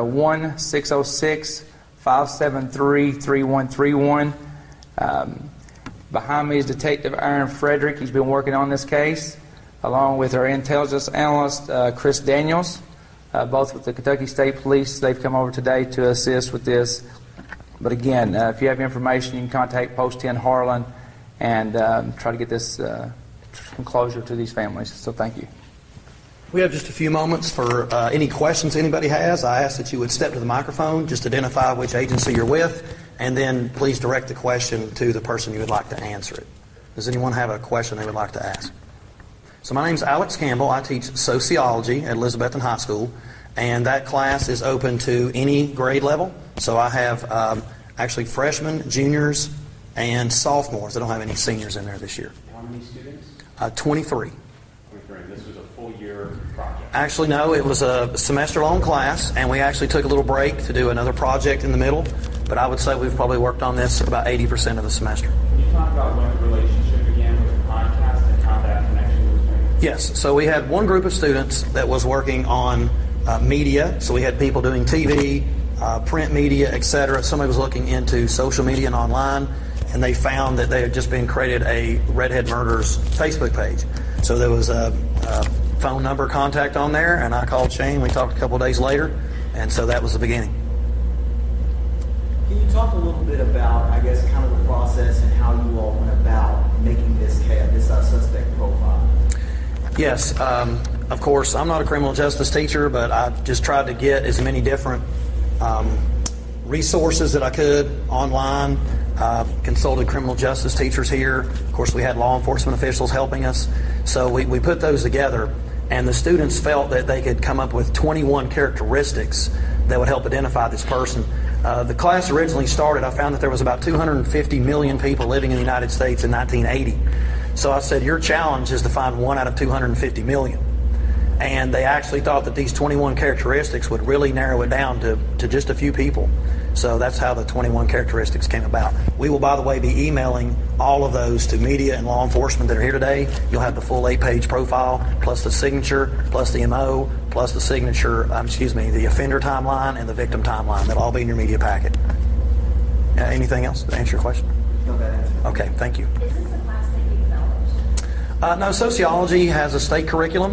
1-606-573-3131. Behind me is Detective Aaron Frederick. He's been working on this case, along with our intelligence analyst, Chris Daniels, both with the Kentucky State Police. They've come over today to assist with this. But again, if you have information, you can contact Post 10 Harlan and try to get this some closure to these families. So thank you. We have just a few moments for any questions anybody has. I ask that you would step to the microphone, just identify which agency you're with, and then please direct the question to the person you would like to answer it. Does anyone have a question they would like to ask? So my name's Alex Campbell. I teach sociology at Elizabethton High School, and that class is open to any grade level. So I have actually freshmen, juniors, and sophomores. I don't have any seniors in there this year. How many students? 23. 23. This was a full year project? Actually, no. It was a semester-long class, and we actually took a little break to do another project in the middle. But I would say we've probably worked on this about 80% of the semester. Can you talk about when the relationship began with the podcast and how that connection was made? Yes. So we had one group of students that was working on media. So we had people doing TV, print media, etc. Somebody was looking into social media and online, and they found that they had just been created a Redhead Murders Facebook page. So there was a phone number contact on there, and I called Shane. We talked a couple of days later, and so that was the beginning. Can you talk a little bit about, I guess, kind of the process and how you all went about making this suspect profile? Yes. Of course, I'm not a criminal justice teacher, but I just tried to get as many different resources that I could online. Consulted criminal justice teachers here. Of course, we had law enforcement officials helping us. So we put those together. and the students felt that they could come up with 21 characteristics that would help identify this person. The class originally started, I found that there was about 250 million people living in the United States in 1980. So I said, your challenge is to find 1 out of 250 million. And they actually thought that these 21 characteristics would really narrow it down to just a few people. So that's how the 21 characteristics came about. We will, by the way, be emailing all of those to media and law enforcement that are here today. You'll have the full 8-page profile, plus the signature, plus the MO, plus the signature, the offender timeline and the victim timeline. That'll all be in your media packet. Anything else to answer your question? No, that answers. Okay, thank you. Is this a class that you developed? No, sociology has a state curriculum.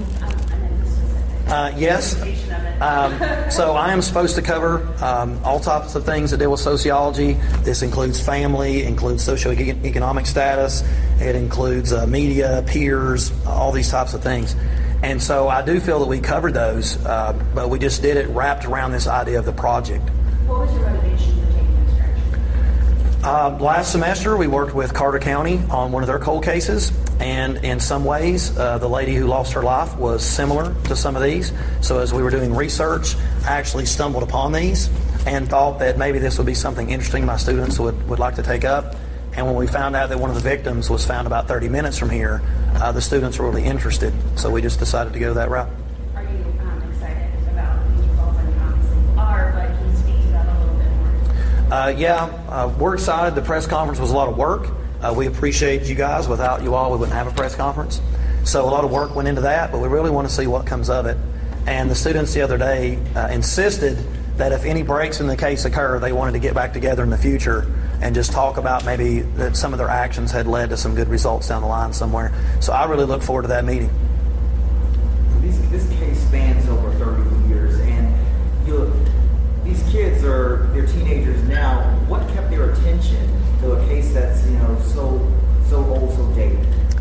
Yes. So I am supposed to cover all types of things that deal with sociology. This includes family, includes socioeconomic status, it includes media, peers, all these types of things. And so I do feel that we covered those, but we just did it wrapped around this idea of the project. What was your motivation for taking this direction? Last semester we worked with Carter County on one of their cold cases. And in some ways, the lady who lost her life was similar to some of these. So as we were doing research, I actually stumbled upon these and thought that maybe this would be something interesting my students would like to take up. And when we found out that one of the victims was found about 30 minutes from here, the students were really interested. So we just decided to go that route. Are you excited about these results? I mean, obviously you are, but can you speak to that a little bit more? We're excited. The press conference was a lot of work. We appreciate you guys. Without you all, we wouldn't have a press conference. So a lot of work went into that, but we really want to see what comes of it. And the students the other day insisted that if any breaks in the case occur, they wanted to get back together in the future and just talk about maybe that some of their actions had led to some good results down the line somewhere. So I really look forward to that meeting. This case spans over 30 years, and these kids they're teenagers now. What kept their attention to a case that's so old, so dated?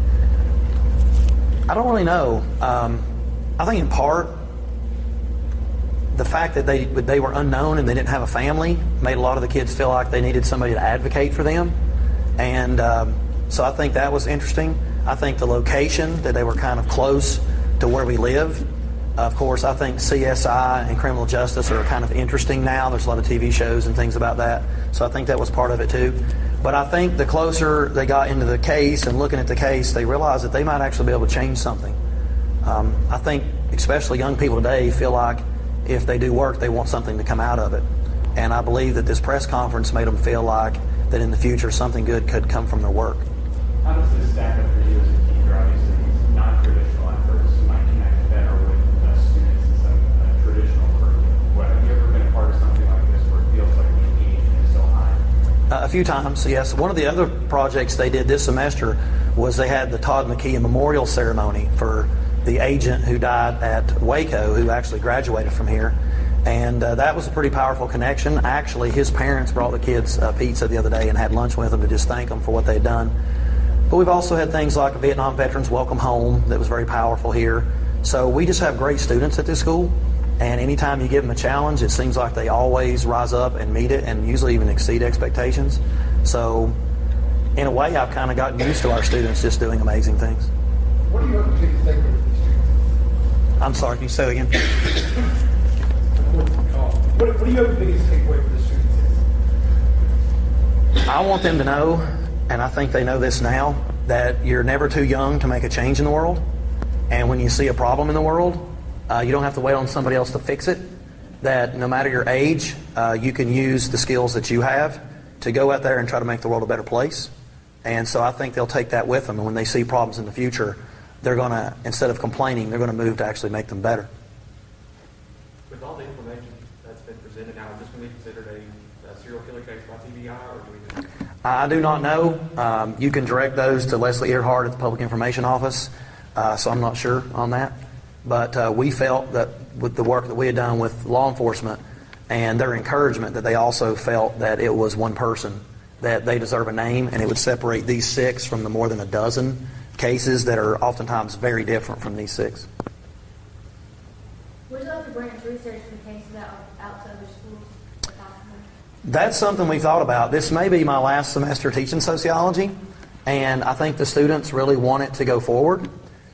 I don't really know. I think in part the fact that they were unknown and they didn't have a family made a lot of the kids feel like they needed somebody to advocate for them, and so I think that was interesting. I think the location, that they were kind of close to where we live. Of course, I think CSI and criminal justice are kind of interesting now. There's a lot of TV shows and things about that. So I think that was part of it too. But I think the closer they got into the case and looking at the case, they realized that they might actually be able to change something. I think especially young people today feel like if they do work, they want something to come out of it. And I believe that this press conference made them feel like that in the future something good could come from their work. How does this stack up for you as a teacher? Obviously, these non-traditional efforts might connect better with students in some traditional curriculum. Have you ever been a part of something like this where it feels like the engagement is so high? A few times, yes. One of the other projects they did this semester was they had the Todd McKee Memorial Ceremony for the agent who died at Waco, who actually graduated from here. And that was a pretty powerful connection. Actually, his parents brought the kids pizza the other day and had lunch with them to just thank them for what they'd done. But we've also had things like a Vietnam Veterans Welcome Home that was very powerful here. So we just have great students at this school. And anytime you give them a challenge, it seems like they always rise up and meet it and usually even exceed expectations. So in a way, I've kind of gotten used to our students just doing amazing things. What do you hope to take away from these students? I'm sorry, can you say it again? What do you hope the biggest takeaway from the students is? I want them to know, and I think they know this now, that you're never too young to make a change in the world. And when you see a problem in the world, you don't have to wait on somebody else to fix it. That no matter your age, you can use the skills that you have to go out there and try to make the world a better place. And so I think they'll take that with them. And when they see problems in the future, they're going to, instead of complaining, they're going to move to actually make them better. With all the information that's been presented now, is this going to be considered a serial killer case by TBI, or do we know? I do not know. You can direct those to Leslie Earhart at the Public Information Office, so I'm not sure on that. But we felt that with the work that we had done with law enforcement and their encouragement, that they also felt that it was one person, that they deserve a name, and it would separate these 6 from the more than a dozen cases that are oftentimes very different from these 6. Would you like to branch research for cases out to other schools, if possible? That's something we thought about. This may be my last semester teaching sociology, and I think the students really want it to go forward.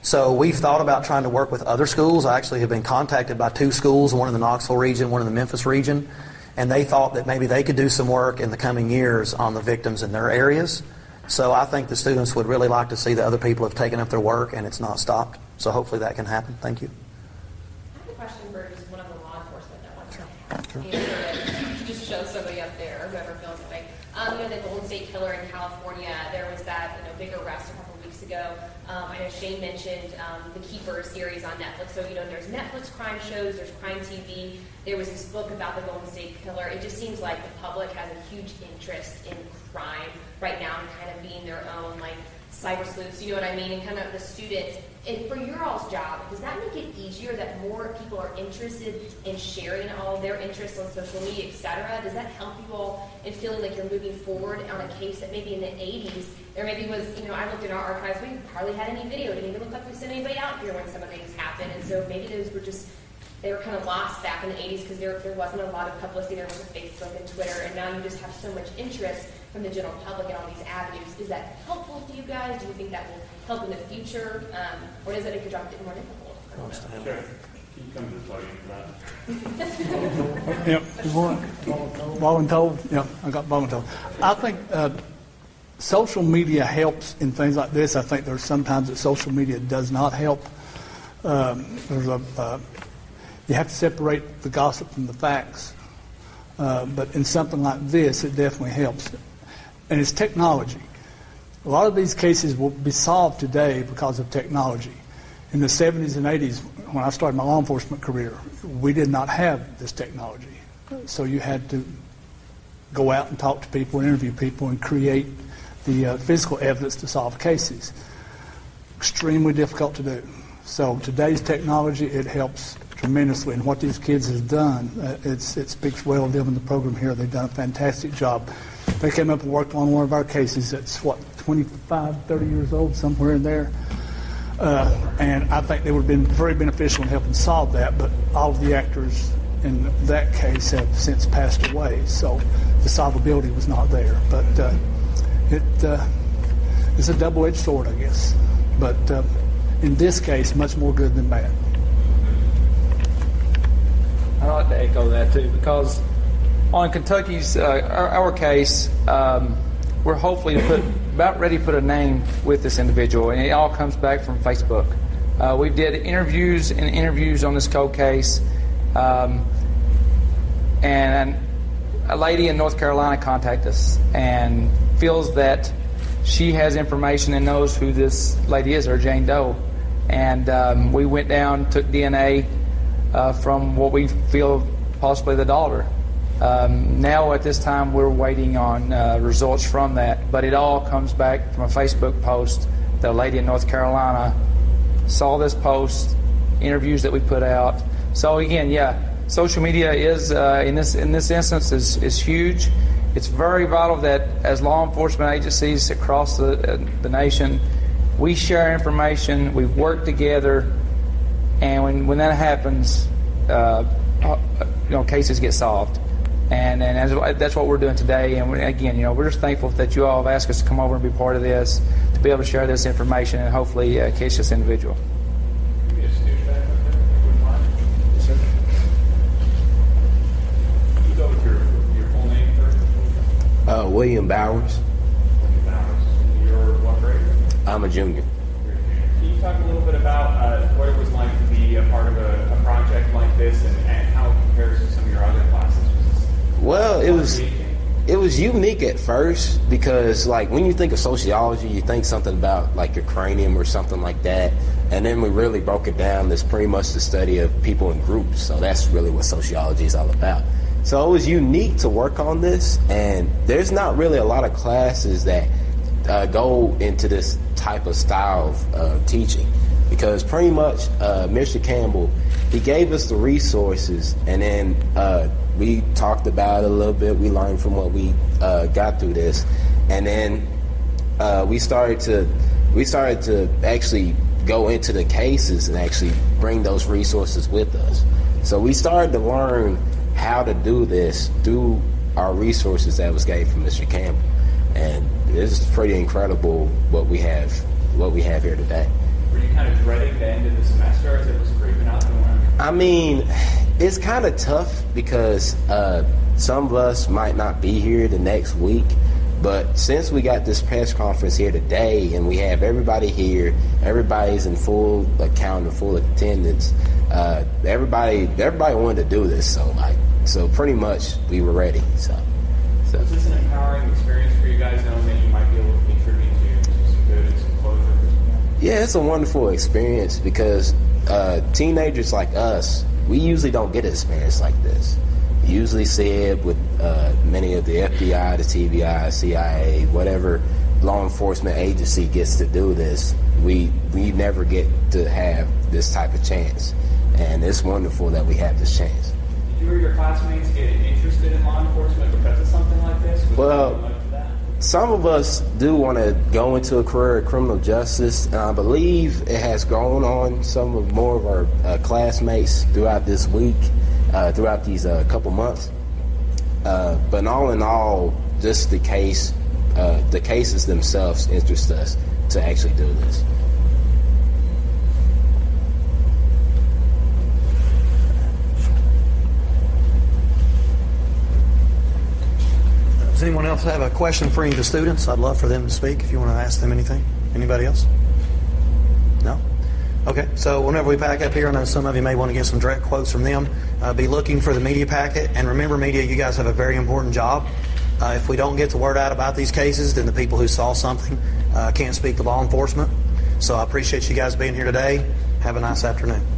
So we've thought about trying to work with other schools. I actually have been contacted by 2 schools, one in the Knoxville region, one in the Memphis region, and they thought that maybe they could do some work in the coming years on the victims in their areas. So I think the students would really like to see that other people have taken up their work and it's not stopped. So hopefully that can happen. Thank you. I have a question for just one of the law enforcement that wants to answer it. Just show somebody up there, or whoever feels like. The Golden State Killer in California, there was that big arrest a couple weeks ago. I know Shane mentioned the Keeper series on Netflix. So, there's Netflix crime shows, there's crime TV. There was this book about the Golden State Killer. It just seems like the public has a huge interest in crime right now and kind of being their own, cyber sleuths, you know what I mean? And kind of the students. And for your all's job, does that make it easier that more people are interested in sharing all their interests on social media, et cetera? Does that help you all in feeling like you're moving forward on a case that maybe in the 80s, there maybe was, I looked in our archives, we hardly had any video. It didn't even look like we sent anybody out here when some of things happened. And so maybe those were just, they were kind of lost back in the 80s because there wasn't a lot of publicity. There wasn't Facebook and Twitter. And now you just have so much interest from the general public in all these avenues. Is that helpful to you guys? Do you think that will help in the future? Or does it make your job a bit more difficult? Sure. Can you come to the podium for that? Yep. Voluntold. Yep, I got voluntold. I think social media helps in things like this. I think there's sometimes that social media does not help. You have to separate the gossip from the facts. But in something like this, it definitely helps. And it's technology. A lot of these cases will be solved today because of technology. In the 70s and 80s, when I started my law enforcement career, we did not have this technology. So you had to go out and talk to people, interview people, and create the physical evidence to solve cases. Extremely difficult to do. So today's technology, it helps tremendously. And what these kids have done, it speaks well of them in the program here. They've done a fantastic job. They came up and worked on one of our cases that's, 25, 30 years old, somewhere in there. And I think they would have been very beneficial in helping solve that, but all of the actors in that case have since passed away, so the solvability was not there. But it's a double-edged sword, I guess. But in this case, much more good than bad. I'd like to echo that too, because on Kentucky's our case, we're hopefully about ready to put a name with this individual, and it all comes back from Facebook. We did interviews on this cold case, and a lady in North Carolina contacted us and feels that she has information and knows who this lady is, or Jane Doe. And we went down, took DNA from what we feel possibly the daughter. Now at this time we're waiting on results from that, but it all comes back from a Facebook post. The lady in North Carolina saw this post, interviews that we put out. So again, social media is in this instance is huge. It's very vital that as law enforcement agencies across the nation, we share information, we work together, and when that happens, cases get solved. And that's what we're doing today. And again, we're just thankful that you all have asked us to come over and be part of this, to be able to share this information and hopefully catch this individual. William Bowers. You're what grade? I'm a junior. Can you talk a little bit about what it was like to be a part of a project like this and how it compares to some of your other classes? Well, it was unique at first because, when you think of sociology, you think something about, your cranium or something like that. And then we really broke it down. It's pretty much the study of people in groups. So that's really what sociology is all about. So it was unique to work on this. And there's not really a lot of classes that go into this type of style of teaching. Because pretty much Mr. Campbell, he gave us the resources, and then we talked about it a little bit. We learned from what we got through this, and then we started to actually go into the cases and actually bring those resources with us. So we started to learn how to do this through our resources that was gave from Mr. Campbell, and it's pretty incredible what we have here today. Were you kind of dreading the end of the semester as it was creeping up? I mean, it's kind of tough because some of us might not be here the next week. But since we got this press conference here today and we have everybody here, everybody's in full account and full attendance, everybody wanted to do this. So pretty much we were ready. So. Is this an empowering experience for you guys, knowing that you might be able to contribute to some good and some closure? Yeah, it's a wonderful experience because teenagers like us, we usually don't get an experience like this. You usually see it with many of the FBI, the TBI, CIA, whatever law enforcement agency gets to do this. We never get to have this type of chance, and it's wonderful that we have this chance. Did you or your classmates get interested in law enforcement because of something like this? Well, some of us do want to go into a career of criminal justice, and I believe it has grown on some of more of our classmates throughout this week, throughout these couple months. But all in all, just the cases themselves interest us to actually do this. Does anyone else have a question for any of the students? I'd love for them to speak if you want to ask them anything. Anybody else? No? Okay, so whenever we pack up here, I know some of you may want to get some direct quotes from them. Be looking for the media packet. And remember, media, you guys have a very important job. If we don't get the word out about these cases, then the people who saw something can't speak to law enforcement. So I appreciate you guys being here today. Have a nice afternoon.